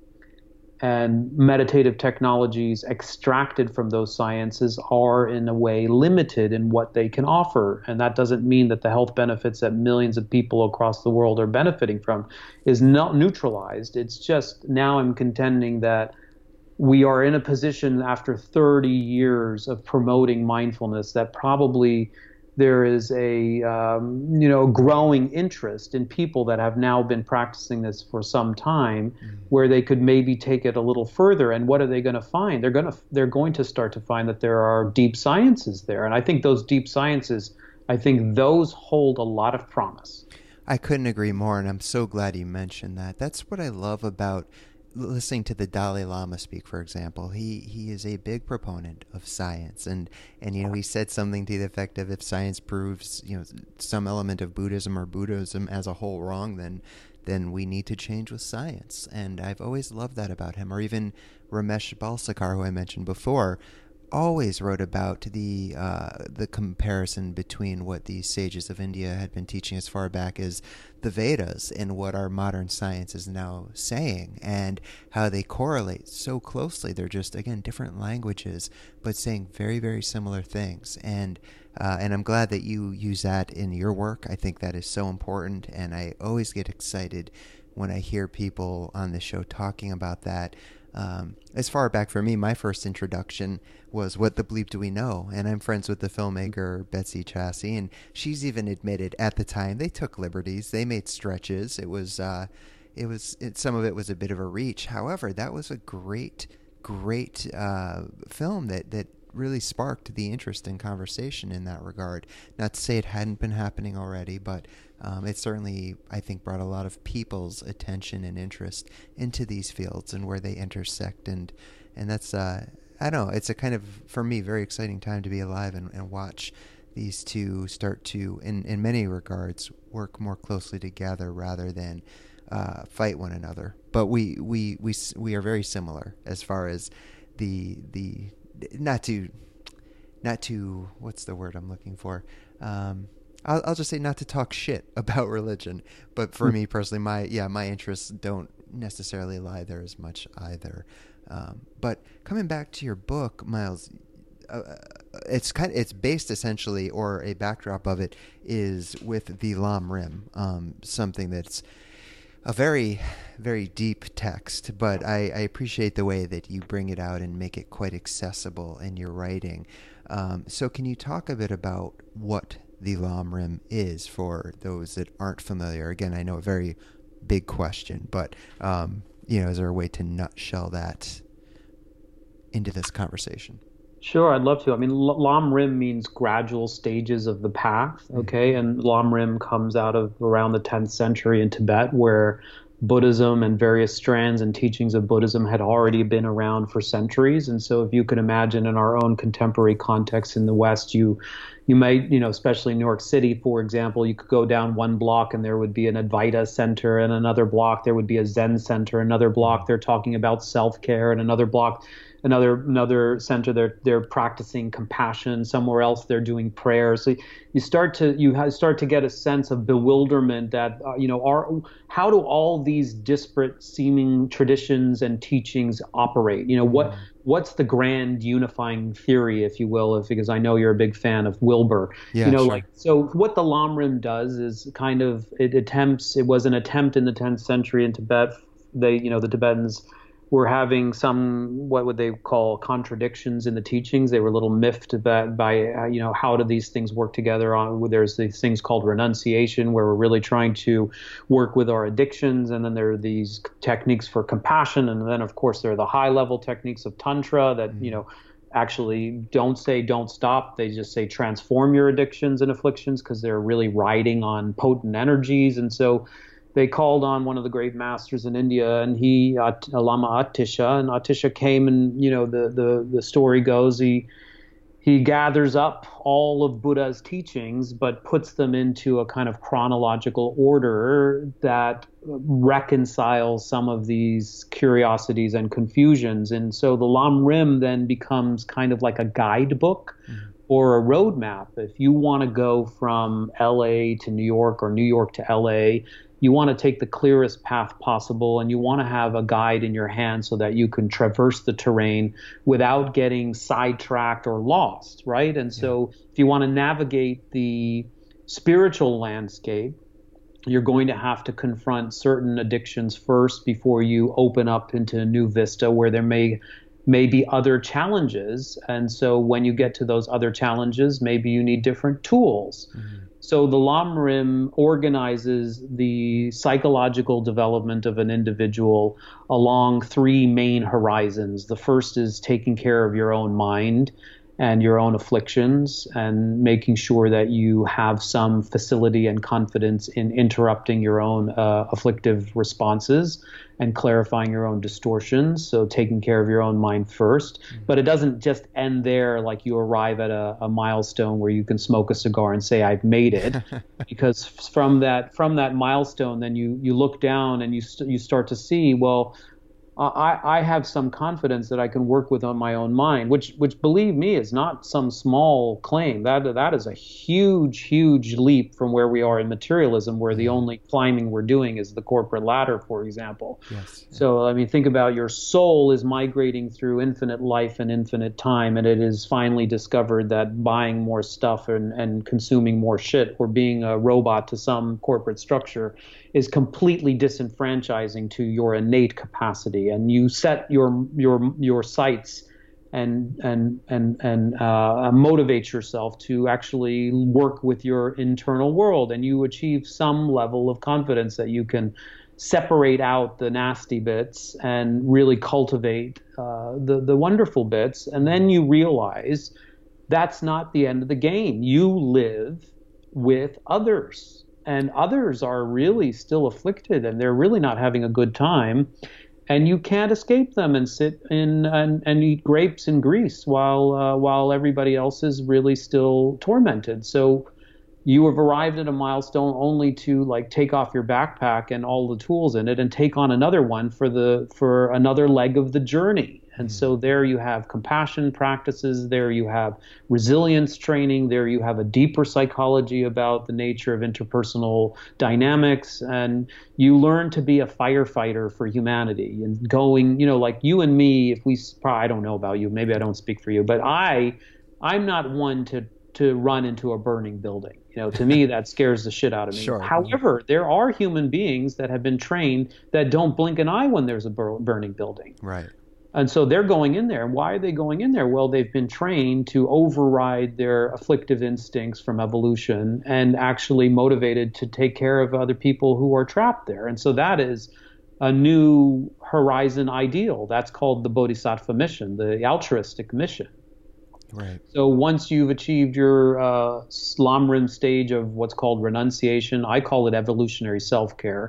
Speaker 3: And meditative technologies extracted from those sciences are, in a way, limited in what they can offer. And that doesn't mean that the health benefits that millions of people across the world are benefiting from is not neutralized. It's just now I'm contending that we are in a position after thirty years of promoting mindfulness that probably there is a um, you know growing interest in people that have now been practicing this for some time, mm. where they could maybe take it a little further. And what are they going to find? They're going to they're going to start to find that there are deep sciences there, and I think those deep sciences, I think those hold a lot of promise.
Speaker 2: I couldn't agree more, and I'm so glad you mentioned that. That's what I love about listening to the Dalai Lama speak, for example. He he is a big proponent of science, and and you know he said something to the effect of, if science proves you know some element of Buddhism or Buddhism as a whole wrong, then then we need to change with science. And I've always loved that about him. Or even Ramesh Balsekar, who I mentioned before, always wrote about the uh, the comparison between what the sages of India had been teaching as far back as the Vedas and what our modern science is now saying, and how they correlate so closely. They're just, again, different languages, but saying very, very similar things. And uh, and I'm glad that you use that in your work. I think that is so important, and I always get excited when I hear people on the show talking about that. Um, as far back for me, my first introduction was What the Bleep Do We Know? And I'm friends with the filmmaker Betsy Chasse, and she's even admitted at the time they took liberties. They made stretches. It was, uh, it was, it, some of it was a bit of a reach. However, that was a great, great uh, film that, that really sparked the interest and conversation in that regard. Not to say it hadn't been happening already, but um, it certainly, I think, brought a lot of people's attention and interest into these fields and where they intersect. And and that's, uh, I don't know, it's a kind of, for me, very exciting time to be alive and, and watch these two start to, in, in many regards, work more closely together rather than uh, fight one another. But we, we, we, we are very similar as far as the the not to not to what's the word I'm looking for um I'll, I'll just say not to talk shit about religion, but for me personally, my yeah my interests don't necessarily lie there as much either. Um, but coming back to your book, Miles, uh, it's kind of, it's based essentially, or a backdrop of it is with the Lam Rim, um, something that's a very, very deep text, but I, I appreciate the way that you bring it out and make it quite accessible in your writing. Um, so can you talk a bit about what the Lam Rim is for those that aren't familiar? Again, I know a very big question, but um, you know, is there a way to nutshell that into this conversation?
Speaker 3: Sure, I'd love to. I mean, Lam Rim means gradual stages of the path, okay? And Lam Rim comes out of around the tenth century in Tibet, where Buddhism and various strands and teachings of Buddhism had already been around for centuries. And so if you can imagine in our own contemporary context in the West, you you might, you know, especially New York City, for example, you could go down one block and there would be an Advaita center, and another block there would be a Zen center, another block they're talking about self-care, and another block, another another center they're they're practicing compassion, somewhere else they're doing prayer. So you start to you start to get a sense of bewilderment that uh, you know, are how do all these disparate seeming traditions and teachings operate? You know, what what's the grand unifying theory, if you will, if, because I know you're a big fan of Wilber.
Speaker 2: Yeah,
Speaker 3: you know,
Speaker 2: sure.
Speaker 3: like, so what the Lamrim does is kind of, it attempts, it was an attempt in the tenth century in Tibet. They, you know, the Tibetans were having some, what would they call, contradictions in the teachings. They were a little miffed by, by uh, you know, how do these things work together? On There's these things called renunciation, where we're really trying to work with our addictions. And then there are these techniques for compassion. And then, of course, there are the high-level techniques of Tantra that, mm-hmm. you know, actually don't say don't stop. They just say transform your addictions and afflictions, because they're really riding on potent energies. And so they called on one of the great masters in India, and he, At, Lama Atisha, and Atisha came, and, you know, the, the, the story goes, he he gathers up all of Buddha's teachings, but puts them into a kind of chronological order that reconciles some of these curiosities and confusions. And so the Lamrim then becomes kind of like a guidebook mm-hmm. or a roadmap. If you want to go from L A to New York, or New York to L A, you want to take the clearest path possible, and you want to have a guide in your hand so that you can traverse the terrain without getting sidetracked or lost, right? And yeah. so if you want to navigate the spiritual landscape, you're going to have to confront certain addictions first before you open up into a new vista where there may may be other challenges. And so when you get to those other challenges, maybe you need different tools. Mm-hmm. So the Lamrim organizes the psychological development of an individual along three main horizons. The first is taking care of your own mind and your own afflictions, and making sure that you have some facility and confidence in interrupting your own uh, afflictive responses and clarifying your own distortions. So taking care of your own mind first. Mm-hmm. But it doesn't just end there, like you arrive at a, a milestone where you can smoke a cigar and say, I've made it. Because from that from that milestone, then you, you look down and you, st- you start to see, well, I, I have some confidence that I can work with on my own mind, which, which believe me, is not some small claim. That that is a huge, huge leap from where we are in materialism, where the only climbing we're doing is the corporate ladder, for example.
Speaker 2: Yes.
Speaker 3: So, I mean, think about your soul is migrating through infinite life and infinite time, and it is finally discovered that buying more stuff and, and consuming more shit, or being a robot to some corporate structure, is completely disenfranchising to your innate capacity. And you set your your your sights and and and and uh, motivate yourself to actually work with your internal world, and you achieve some level of confidence that you can separate out the nasty bits and really cultivate uh, the the wonderful bits. And then you realize that's not the end of the game. You live with others. And others are really still afflicted, and they're really not having a good time. And you can't escape them and sit in and, and eat grapes in Greece while uh, while everybody else is really still tormented. So you have arrived at a milestone only to, like, take off your backpack and all the tools in it and take on another one for the for another leg of the journey. And so there you have compassion practices, there you have resilience training, there you have a deeper psychology about the nature of interpersonal dynamics, and you learn to be a firefighter for humanity. And going, you know, like you and me, if we, I don't know about you, maybe I don't speak for you, but I, I'm not one to to run into a burning building. You know, to me, that scares the shit out of me.
Speaker 2: Sure.
Speaker 3: However, there are human beings that have been trained that don't blink an eye when there's a bur- burning building.
Speaker 2: Right.
Speaker 3: And so they're going in there. And why are they going in there? Well, they've been trained to override their afflictive instincts from evolution and actually motivated to take care of other people who are trapped there. And so that is a new horizon ideal. That's called the Bodhisattva mission, the altruistic mission.
Speaker 2: Right.
Speaker 3: So once you've achieved your uh, Lamrim stage of what's called renunciation, I call it evolutionary self-care.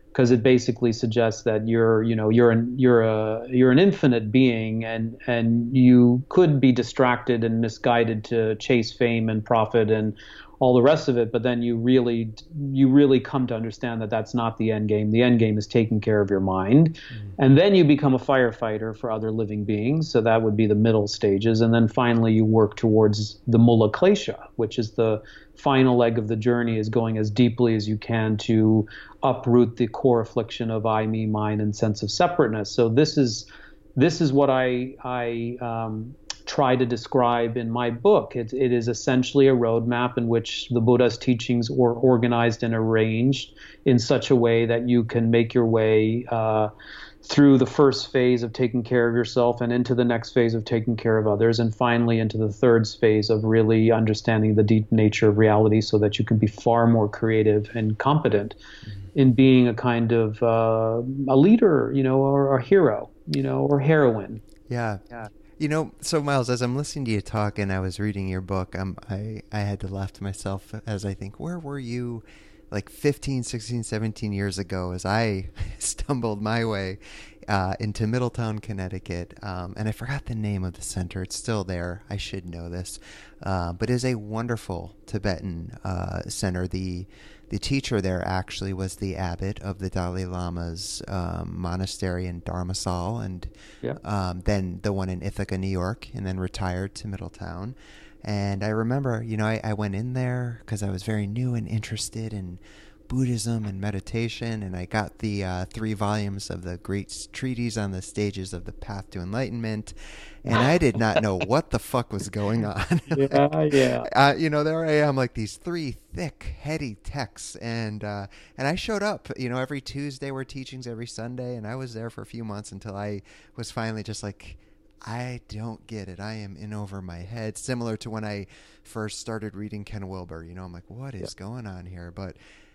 Speaker 3: because it basically suggests that you're, you know, you're an you're a you're an infinite being, and and you could be distracted and misguided to chase fame and profit and all the rest of it, but then you really you really come to understand that that's not the end game. The end game is taking care of your mind, mm. and then you become a firefighter for other living beings. So that would be the middle stages, and then finally you work towards the mula klesha, which is the final leg of the journey, is going as deeply as you can to uproot the core affliction of I, me, mine, and sense of separateness. So this is this is what I I um, try to describe in my book. It, it is essentially a roadmap in which the Buddha's teachings were organized and arranged in such a way that you can make your way uh, through the first phase of taking care of yourself and into the next phase of taking care of others, and finally into the third phase of really understanding the deep nature of reality, so that you can be far more creative and competent mm-hmm. in being a kind of uh, a leader, you know, or a hero, you know, or heroine.
Speaker 2: Yeah. Yeah. You know, so Miles, as I'm listening to you talk and I was reading your book, um, I, I had to laugh to myself as I think, where were you like fifteen, sixteen, seventeen years ago as I stumbled my way uh, into Middletown, Connecticut. Um, and I forgot the name of the center. It's still there. I should know this. Uh, but it is a wonderful Tibetan uh, center. The The teacher there actually was the abbot of the Dalai Lama's um, monastery in Dharmasal, and yeah. um, then the one in Ithaca, New York, and then retired to Middletown. And I remember, you know, I, I went in there because I was very new and interested in Buddhism and meditation, and I got the uh, three volumes of the great treatise on the stages of the path to enlightenment, and I did not know what the fuck was going on.
Speaker 3: Yeah, yeah.
Speaker 2: Uh, you know, there I am, like these three thick, heady texts, and uh, and I showed up. You know, every Tuesday were teachings, every Sunday, and I was there for a few months until I was finally just like, I don't get it. I am in over my head. Similar to when I first started reading Ken Wilber. You know, I'm like, what is yeah. going on here? But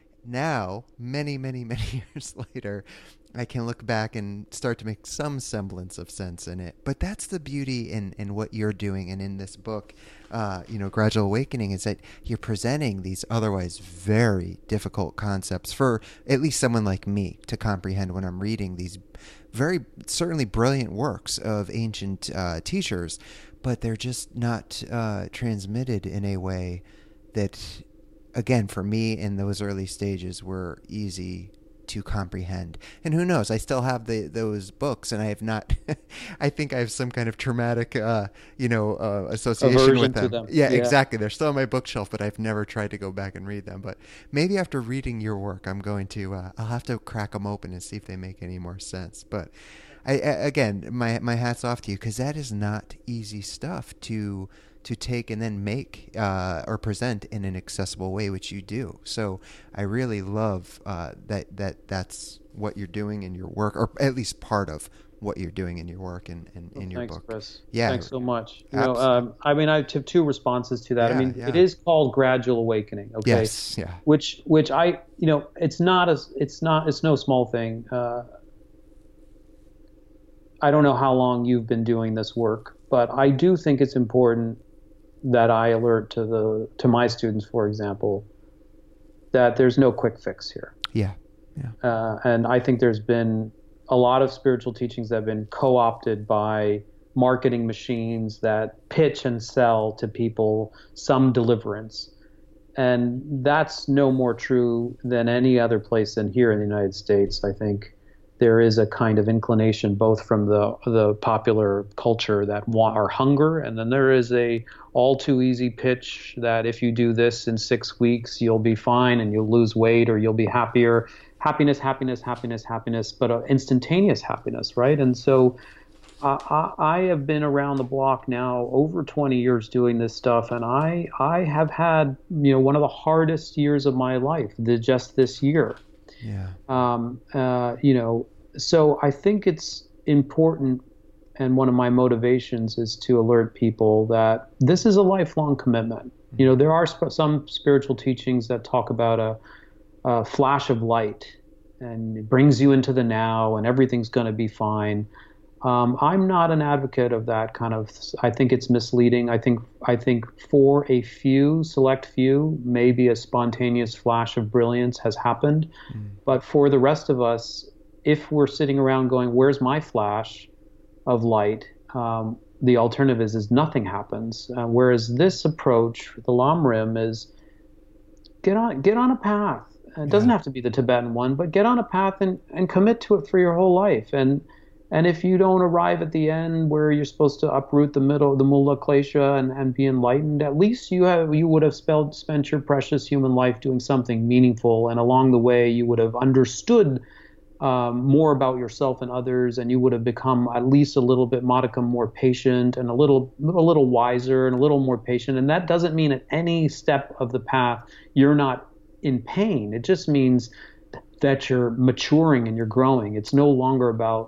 Speaker 2: now, many, many, many years later, I can look back and start to make some semblance of sense in it. But that's the beauty in, in what you're doing and in this book, uh, you know, Gradual Awakening, is that you're presenting these otherwise very difficult concepts for at least someone like me to comprehend when I'm reading these very, certainly brilliant works of ancient uh, teachers, but they're just not uh, transmitted in a way that, again, for me in those early stages were easy to comprehend. And who knows, I still have the those books, and I have not I think I have some kind of traumatic uh you know uh, association
Speaker 3: Aversion
Speaker 2: with them.
Speaker 3: to them.
Speaker 2: Yeah,
Speaker 3: yeah,
Speaker 2: exactly. They're still on my bookshelf, but I've never tried to go back and read them. But maybe after reading your work, I'm going to uh, I'll have to crack them open and see if they make any more sense. But I, I again, my my hat's off to you, because that is not easy stuff to to take and then make uh, or present in an accessible way, which you do. So I really love uh, that that that's what you're doing in your work, or at least part of what you're doing in your work and in, in,
Speaker 3: well,
Speaker 2: in your
Speaker 3: thanks,
Speaker 2: book.
Speaker 3: Chris.
Speaker 2: Yeah,
Speaker 3: thanks so much. You know, um, I mean, I have two responses to that.
Speaker 2: Yeah,
Speaker 3: I mean,
Speaker 2: yeah.
Speaker 3: it is called Gradual Awakening. Okay.
Speaker 2: Yes. Yeah.
Speaker 3: Which which I you know it's not as it's not it's no small thing. Uh, I don't know how long you've been doing this work, but I do think it's important that I alert to the to my students, for example, that there's no quick fix here.
Speaker 2: Yeah, yeah.
Speaker 3: Uh, and I think there's been a lot of spiritual teachings that have been co-opted by marketing machines that pitch and sell to people some deliverance. And that's no more true than any other place than here in the United States. I think there is a kind of inclination both from the the popular culture that want our hunger, and then there is a all too easy pitch that if you do this in six weeks, you'll be fine and you'll lose weight or you'll be happier. Happiness, happiness, happiness, happiness, but uh, instantaneous happiness, right? And so uh, I, I have been around the block now over twenty years doing this stuff, and I I have had, you know, one of the hardest years of my life the, just this year.
Speaker 2: Yeah.
Speaker 3: Um, uh, you know, so I think it's important, and one of my motivations is to alert people that this is a lifelong commitment. Mm-hmm. You know, there are sp- some spiritual teachings that talk about a, a flash of light, and it brings you into the now, and everything's going to be fine. Um, I'm not an advocate of that kind of. I think it's misleading. I think I think for a few, select few, maybe a spontaneous flash of brilliance has happened, mm. but for the rest of us, if we're sitting around going, "Where's my flash of light?" Um, the alternative is is nothing happens. Uh, whereas this approach, the Lamrim, is get on get on a path. It doesn't yeah. have to be the Tibetan one, but get on a path and, and commit to it for your whole life. And and if you don't arrive at the end where you're supposed to uproot the middle, the mula klesha, and, and be enlightened, at least you have you would have spelled, spent your precious human life doing something meaningful. And along the way, you would have understood um, more about yourself and others, and you would have become at least a little bit modicum more patient and a little a little wiser and a little more patient. And that doesn't mean at any step of the path you're not in pain. It just means that you're maturing and you're growing. It's no longer about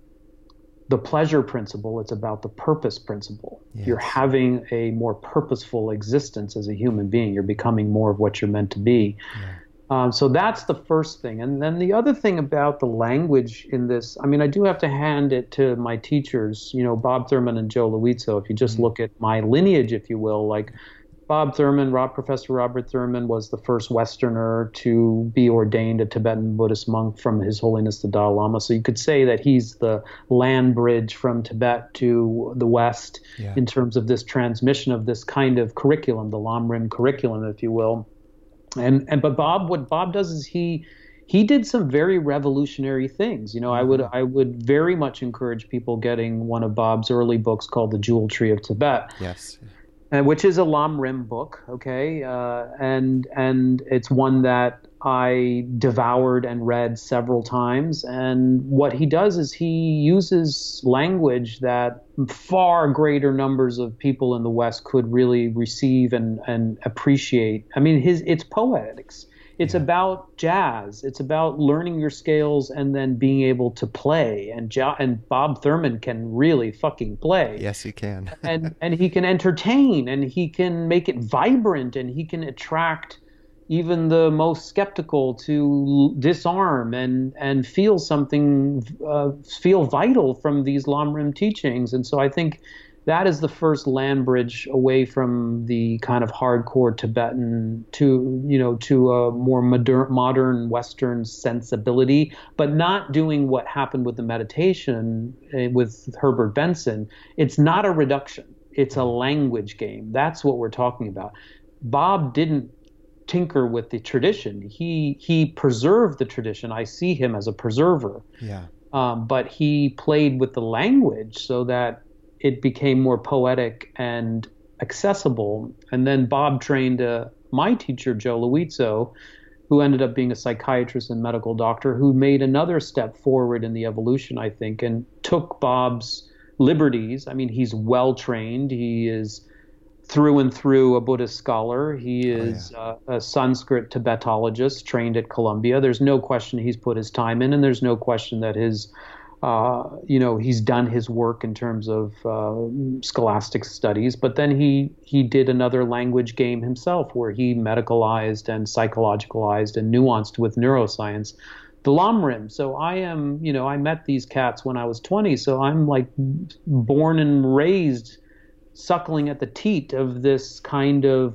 Speaker 3: the pleasure principle, it's about the purpose principle. Yes. You're having a more purposeful existence as a human being. You're becoming more of what you're meant to be. Yeah. Um, so that's the first thing. And then the other thing about the language in this, I mean, I do have to hand it to my teachers, you know, Bob Thurman and Joe Loizzo. If you just mm-hmm. look at my lineage, if you will, like Bob Thurman, Rob, Professor Robert Thurman was the first Westerner to be ordained a Tibetan Buddhist monk from His Holiness the Dalai Lama. So you could say that he's the land bridge from Tibet to the West yeah. in terms of this transmission of this kind of curriculum, the Lamrim curriculum, if you will. And and but Bob, what Bob does is he he did some very revolutionary things. You know, I would I would very much encourage people getting one of Bob's early books called The Jewel Tree of Tibet.
Speaker 2: Yes.
Speaker 3: Uh, which is a Lamrim book, okay, uh, and and it's one that I devoured and read several times. And what he does is he uses language that far greater numbers of people in the West could really receive and and appreciate. I mean, his it's poetics. It's yeah. about jazz. It's about learning your scales and then being able to play. And jo- and Bob Thurman can really fucking play.
Speaker 2: Yes, he can.
Speaker 3: and and he can entertain, and he can make it vibrant, and he can attract even the most skeptical to disarm and and feel something, uh, feel vital from these Lamrim teachings. And so I think that is the first land bridge away from the kind of hardcore Tibetan to, you know, to a more modern, modern Western sensibility, but not doing what happened with the meditation uh, with Herbert Benson. It's not a reduction. It's a language game. That's what we're talking about. Bob didn't tinker with the tradition. He he preserved the tradition. I see him as a preserver.
Speaker 2: Yeah.
Speaker 3: Um, but he played with the language so that it became more poetic and accessible. And then Bob trained uh, my teacher, Joe Loizzo, who ended up being a psychiatrist and medical doctor, who made another step forward in the evolution, I think, and took Bob's liberties. I mean, he's well-trained. He is through and through a Buddhist scholar. He is oh, yeah. uh, a Sanskrit Tibetologist trained at Columbia. There's no question he's put his time in, and there's no question that his Uh, you know, he's done his work in terms of uh, scholastic studies, but then he he did another language game himself where he medicalized and psychologicalized and nuanced with neuroscience the Lamrim. So I am, you know, I met these cats when I was twenty, so I'm like born and raised suckling at the teat of this kind of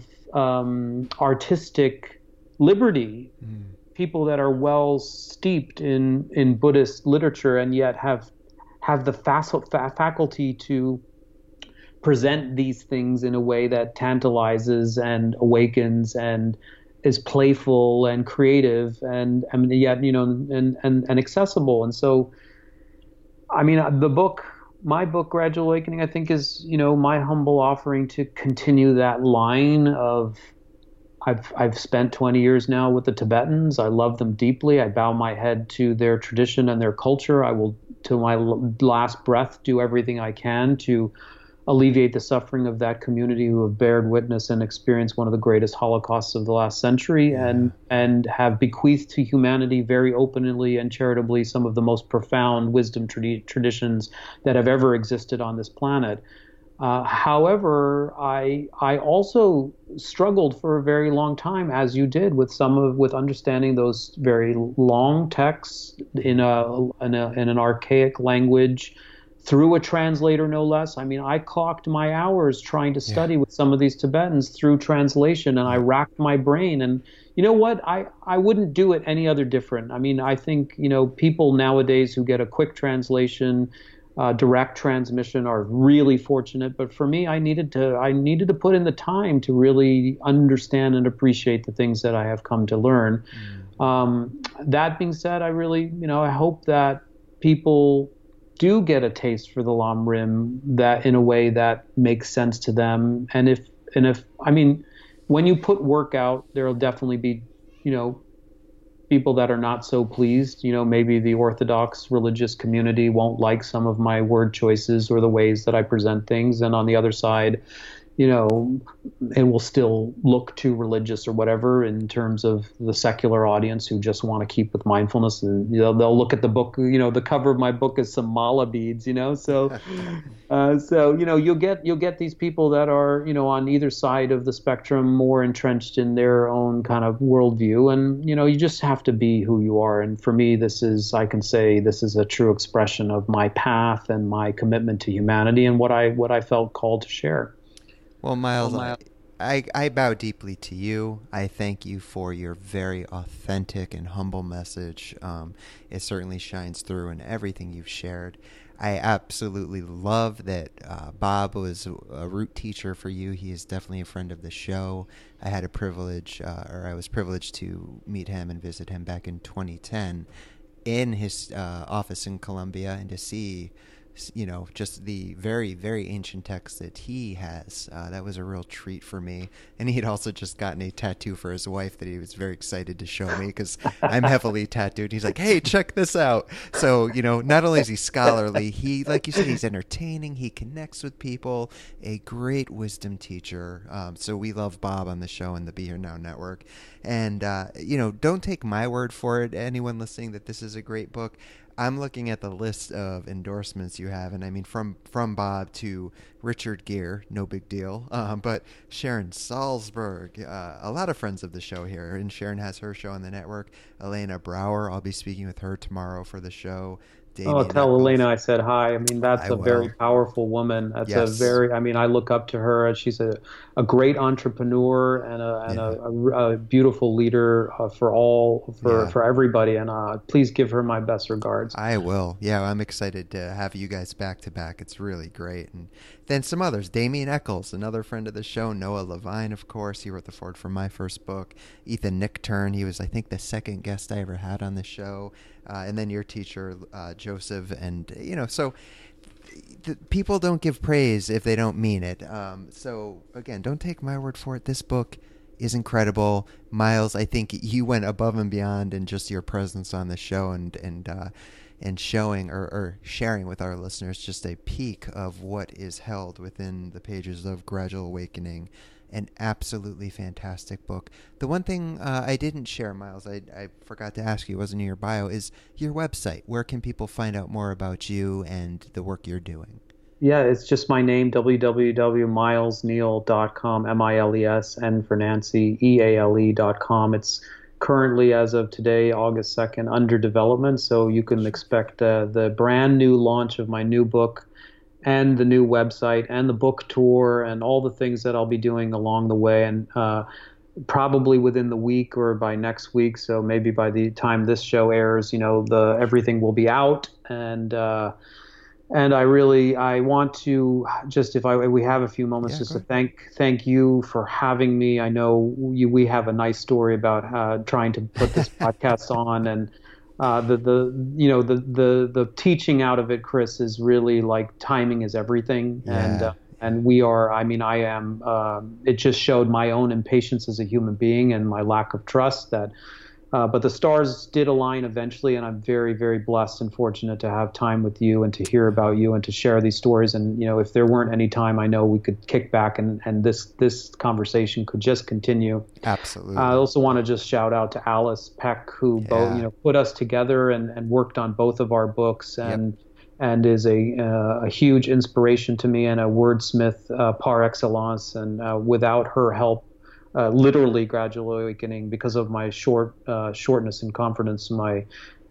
Speaker 3: um, artistic liberty. Mm. People that are well steeped in, in Buddhist literature and yet have have the fac- faculty to present these things in a way that tantalizes and awakens and is playful and creative and, and yet, you know, and, and, and accessible. And so, I mean, the book, my book, Gradual Awakening, I think is, you know, my humble offering to continue that line of I've I've spent twenty years now with the Tibetans. I love them deeply. I bow my head to their tradition and their culture. I will, to my last breath, do everything I can to alleviate the suffering of that community who have bared witness and experienced one of the greatest holocausts of the last century, yeah. and and have bequeathed to humanity very openly and charitably some of the most profound wisdom tradi- traditions that have ever existed on this planet. Uh, however, I I also struggled for a very long time, as you did, with some of with understanding those very long texts in a in a in an archaic language through a translator, no less. I mean, I clocked my hours trying to study
Speaker 2: Yeah.
Speaker 3: with some of these Tibetans through translation, and I racked my brain. And you know what? I, I wouldn't do it any other different. I mean, I think, you know, people nowadays who get a quick translation, uh, direct transmission are really fortunate. But for me, I needed to I needed to put in the time to really understand and appreciate the things that I have come to learn. Mm. Um, that being said, I really, you know, I hope that people do get a taste for the Lam Rim that in a way that makes sense to them. And if and if I mean, when you put work out, there'll definitely be, you know, people that are not so pleased. You know, maybe the Orthodox religious community won't like some of my word choices or the ways that I present things. And on the other side, you know, it will still look too religious or whatever in terms of the secular audience who just want to keep with mindfulness. And, you know, they'll look at the book, you know, the cover of my book is some mala beads, you know, so, uh, so, you know, you'll get, you'll get these people that are, you know, on either side of the spectrum, more entrenched in their own kind of worldview. And, you know, you just have to be who you are. And for me, this is, I can say this is a true expression of my path and my commitment to humanity and what I, what I felt called to share.
Speaker 2: Well, Miles, well, Miles. I, I bow deeply to you. I thank you for your very authentic and humble message. Um, it certainly shines through in everything you've shared. I absolutely love that uh, Bob was a root teacher for you. He is definitely a friend of the show. I had a privilege, uh, or I was privileged to meet him and visit him back in twenty ten in his uh, office in Columbia, and to see, you know, just the very, very ancient text that he has. Uh, that was a real treat for me. And he'd also just gotten a tattoo for his wife that he was very excited to show me because I'm heavily tattooed. He's like, hey, check this out. So, you know, not only is he scholarly, he, like you said, he's entertaining. He connects with people, a great wisdom teacher. Um, so we love Bob on the show and the Be Here Now Network. And, uh, you know, don't take my word for it, anyone listening, that this is a great book. I'm looking at the list of endorsements you have, and I mean, from, from Bob to Richard Gere, no big deal, um, but Sharon Salzberg, uh, a lot of friends of the show here, and Sharon has her show on the network. Elena Brower, I'll be speaking with her tomorrow for the show. Damien
Speaker 3: oh, tell
Speaker 2: Eccles.
Speaker 3: Elena I said hi. I mean, that's
Speaker 2: I
Speaker 3: a
Speaker 2: will.
Speaker 3: very powerful woman. That's
Speaker 2: Yes.
Speaker 3: a very, I mean, I look up to her. She's a, a great entrepreneur and a, and
Speaker 2: Yeah.
Speaker 3: a, a, a beautiful leader uh, for all, for,
Speaker 2: Yeah.
Speaker 3: for everybody. And uh, please give her my best regards.
Speaker 2: I will. Yeah, I'm excited to have you guys back to back. It's really great. And then some others. Damien Eccles, another friend of the show. Noah Levine, of course. He wrote the foreword for my first book. Ethan Nickturn. He was, I think, the second guest I ever had on the show. Uh, and then your teacher, uh, Joseph. And, you know, so the, people don't give praise if they don't mean it. Um, so, again, don't take my word for it. This book is incredible. Miles, I think you went above and beyond in just your presence on the show and, and, uh, and showing or, or sharing with our listeners just a peek of what is held within the pages of Gradual Awakening. An absolutely fantastic book. The one thing uh, I didn't share, Miles, I, I forgot to ask you, wasn't in your bio, is your website. Where can people find out more about you and the work you're doing?
Speaker 3: Yeah, it's just my name, w w w dot miles neal dot com, M I L E S, N for Nancy, E A L E dot com. It's currently, as of today, August second, under development, so you can expect uh, the brand new launch of my new book and the new website and the book tour and all the things that I'll be doing along the way. And uh, probably within the week or by next week, so maybe by the time this show airs, you know, the everything will be out. And uh, and I really, I want to just, if I we have a few moments,
Speaker 2: Yeah,
Speaker 3: just
Speaker 2: go
Speaker 3: to thank thank you for having me. I know you, we have a nice story about uh, trying to put this podcast on, and Uh, the, the, you know, the, the, the teaching out of it, Chris, is really like timing is everything.
Speaker 2: Yeah.
Speaker 3: And, uh, and we are, I mean, I am, um, it just showed my own impatience as a human being and my lack of trust that, uh, but the stars did align eventually. And I'm very, very blessed and fortunate to have time with you and to hear about you and to share these stories. And, you know, if there weren't any time, I know we could kick back and, and this, this conversation could just continue.
Speaker 2: Absolutely.
Speaker 3: I also want to just shout out to Alice Peck, who
Speaker 2: Yeah.
Speaker 3: both, you know, put us together and, and worked on both of our books, and
Speaker 2: Yep.
Speaker 3: and is a uh, a huge inspiration to me and a wordsmith uh, par excellence. And uh, without her help, uh, literally Gradual Awakening, because of my short uh, shortness and confidence, my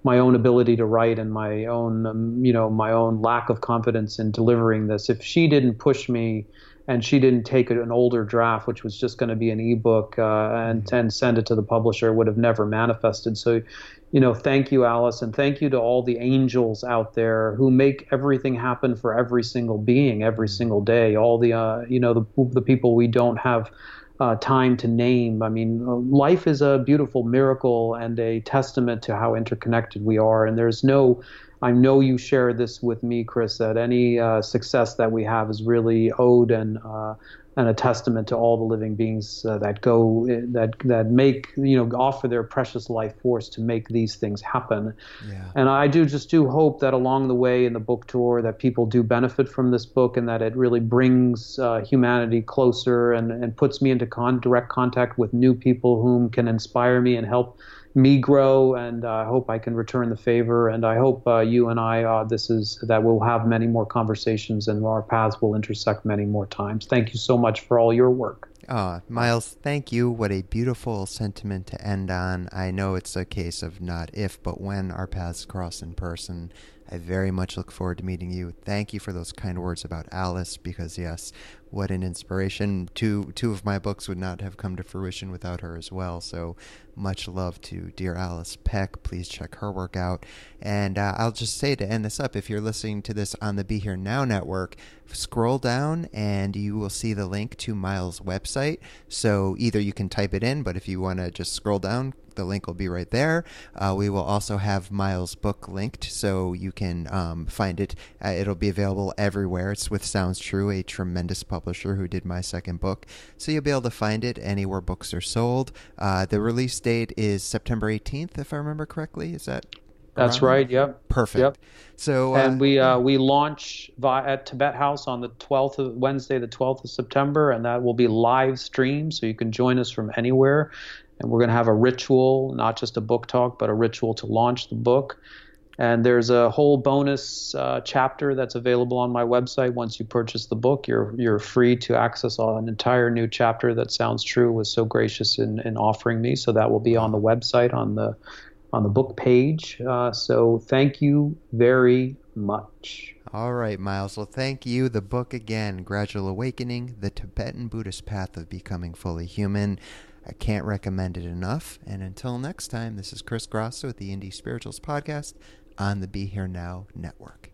Speaker 3: my own ability to write and my own, um, you know, my own lack of confidence in delivering this. If she didn't push me and she didn't take an older draft, which was just going to be an ebook, uh, and, and send it to the publisher, it would have never manifested. So, you know, thank you, Alice, and thank you to all the angels out there who make everything happen for every single being every single day. All the, uh, you know, the, the people we don't have Uh, time to name. I mean, uh, life is a beautiful miracle and a testament to how interconnected we are. And there's no, I know you share this with me, Chris, that any uh, success that we have is really owed and uh, and a testament to all the living beings uh, that go that that make you know offer their precious life force to make these things happen.
Speaker 2: Yeah.
Speaker 3: And I do just do hope that along the way in the book tour that people do benefit from this book and that it really brings uh, humanity closer and, and puts me into con- direct contact with new people whom can inspire me and help me grow. And uh, I hope I can return the favor. And I hope uh, you and I, uh, this is that we'll have many more conversations and our paths will intersect many more times. Thank you so much for all your work.
Speaker 2: Oh, Miles, thank you. What a beautiful sentiment to end on. I know it's a case of not if, but when our paths cross in person. I very much look forward to meeting you. Thank you for those kind words about Alice, because yes, what an inspiration. Two two of my books would not have come to fruition without her as well. So much love to dear Alice Peck. Please check her work out. And uh, I'll just say to end this up, if you're listening to this on the Be Here Now network, scroll down and you will see the link to Miles' website. So either you can type it in, but if you want to just scroll down, the link will be right there. Uh, we will also have Miles' book linked, so you can um, find it. Uh, it'll be available everywhere. It's with Sounds True, a tremendous publisher who did my second book. So you'll be able to find it anywhere books are sold. Uh, the release date is September eighteenth, if I remember correctly. Is that
Speaker 3: That's
Speaker 2: around?
Speaker 3: right. Yep.
Speaker 2: Perfect.
Speaker 3: Yep.
Speaker 2: So uh,
Speaker 3: and we uh, we launch via, at Tibet House on the twelfth of Wednesday, the twelfth of September, and that will be live stream, so you can join us from anywhere. And we're going to have a ritual, not just a book talk, but a ritual to launch the book. And there's a whole bonus uh, chapter that's available on my website. Once you purchase the book, you're you're free to access an entire new chapter that Sounds True was so gracious in, in offering me. So that will be on the website on the on the book page. Uh, so thank you very much.
Speaker 2: All right, Miles. Well, thank you. The book again, Gradual Awakening, The Tibetan Buddhist Path of Becoming Fully Human. I can't recommend it enough. And until next time, this is Chris Grosso with the Indie Spirituals Podcast on the Be Here Now Network.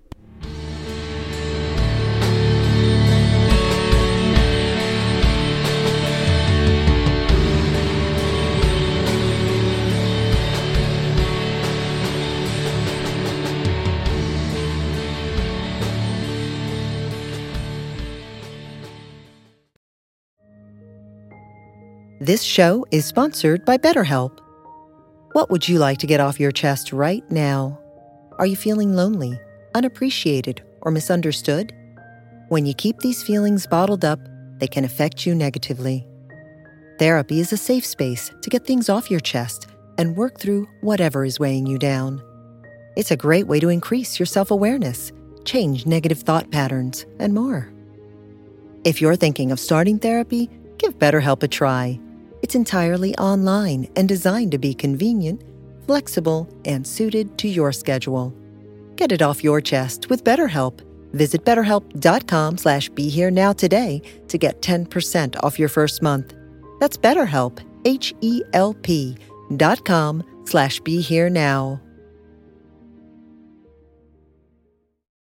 Speaker 1: This show is sponsored by BetterHelp. What would you like to get off your chest right now? Are you feeling lonely, unappreciated, or misunderstood? When you keep these feelings bottled up, they can affect you negatively. Therapy is a safe space to get things off your chest and work through whatever is weighing you down. It's a great way to increase your self-awareness, change negative thought patterns, and more. If you're thinking of starting therapy, give BetterHelp a try. It's entirely online and designed to be convenient, flexible, and suited to your schedule. Get it off your chest with BetterHelp. Visit betterhelp.com slash be here now today to get ten percent off your first month. That's BetterHelp, H E L P dot com slash be here now.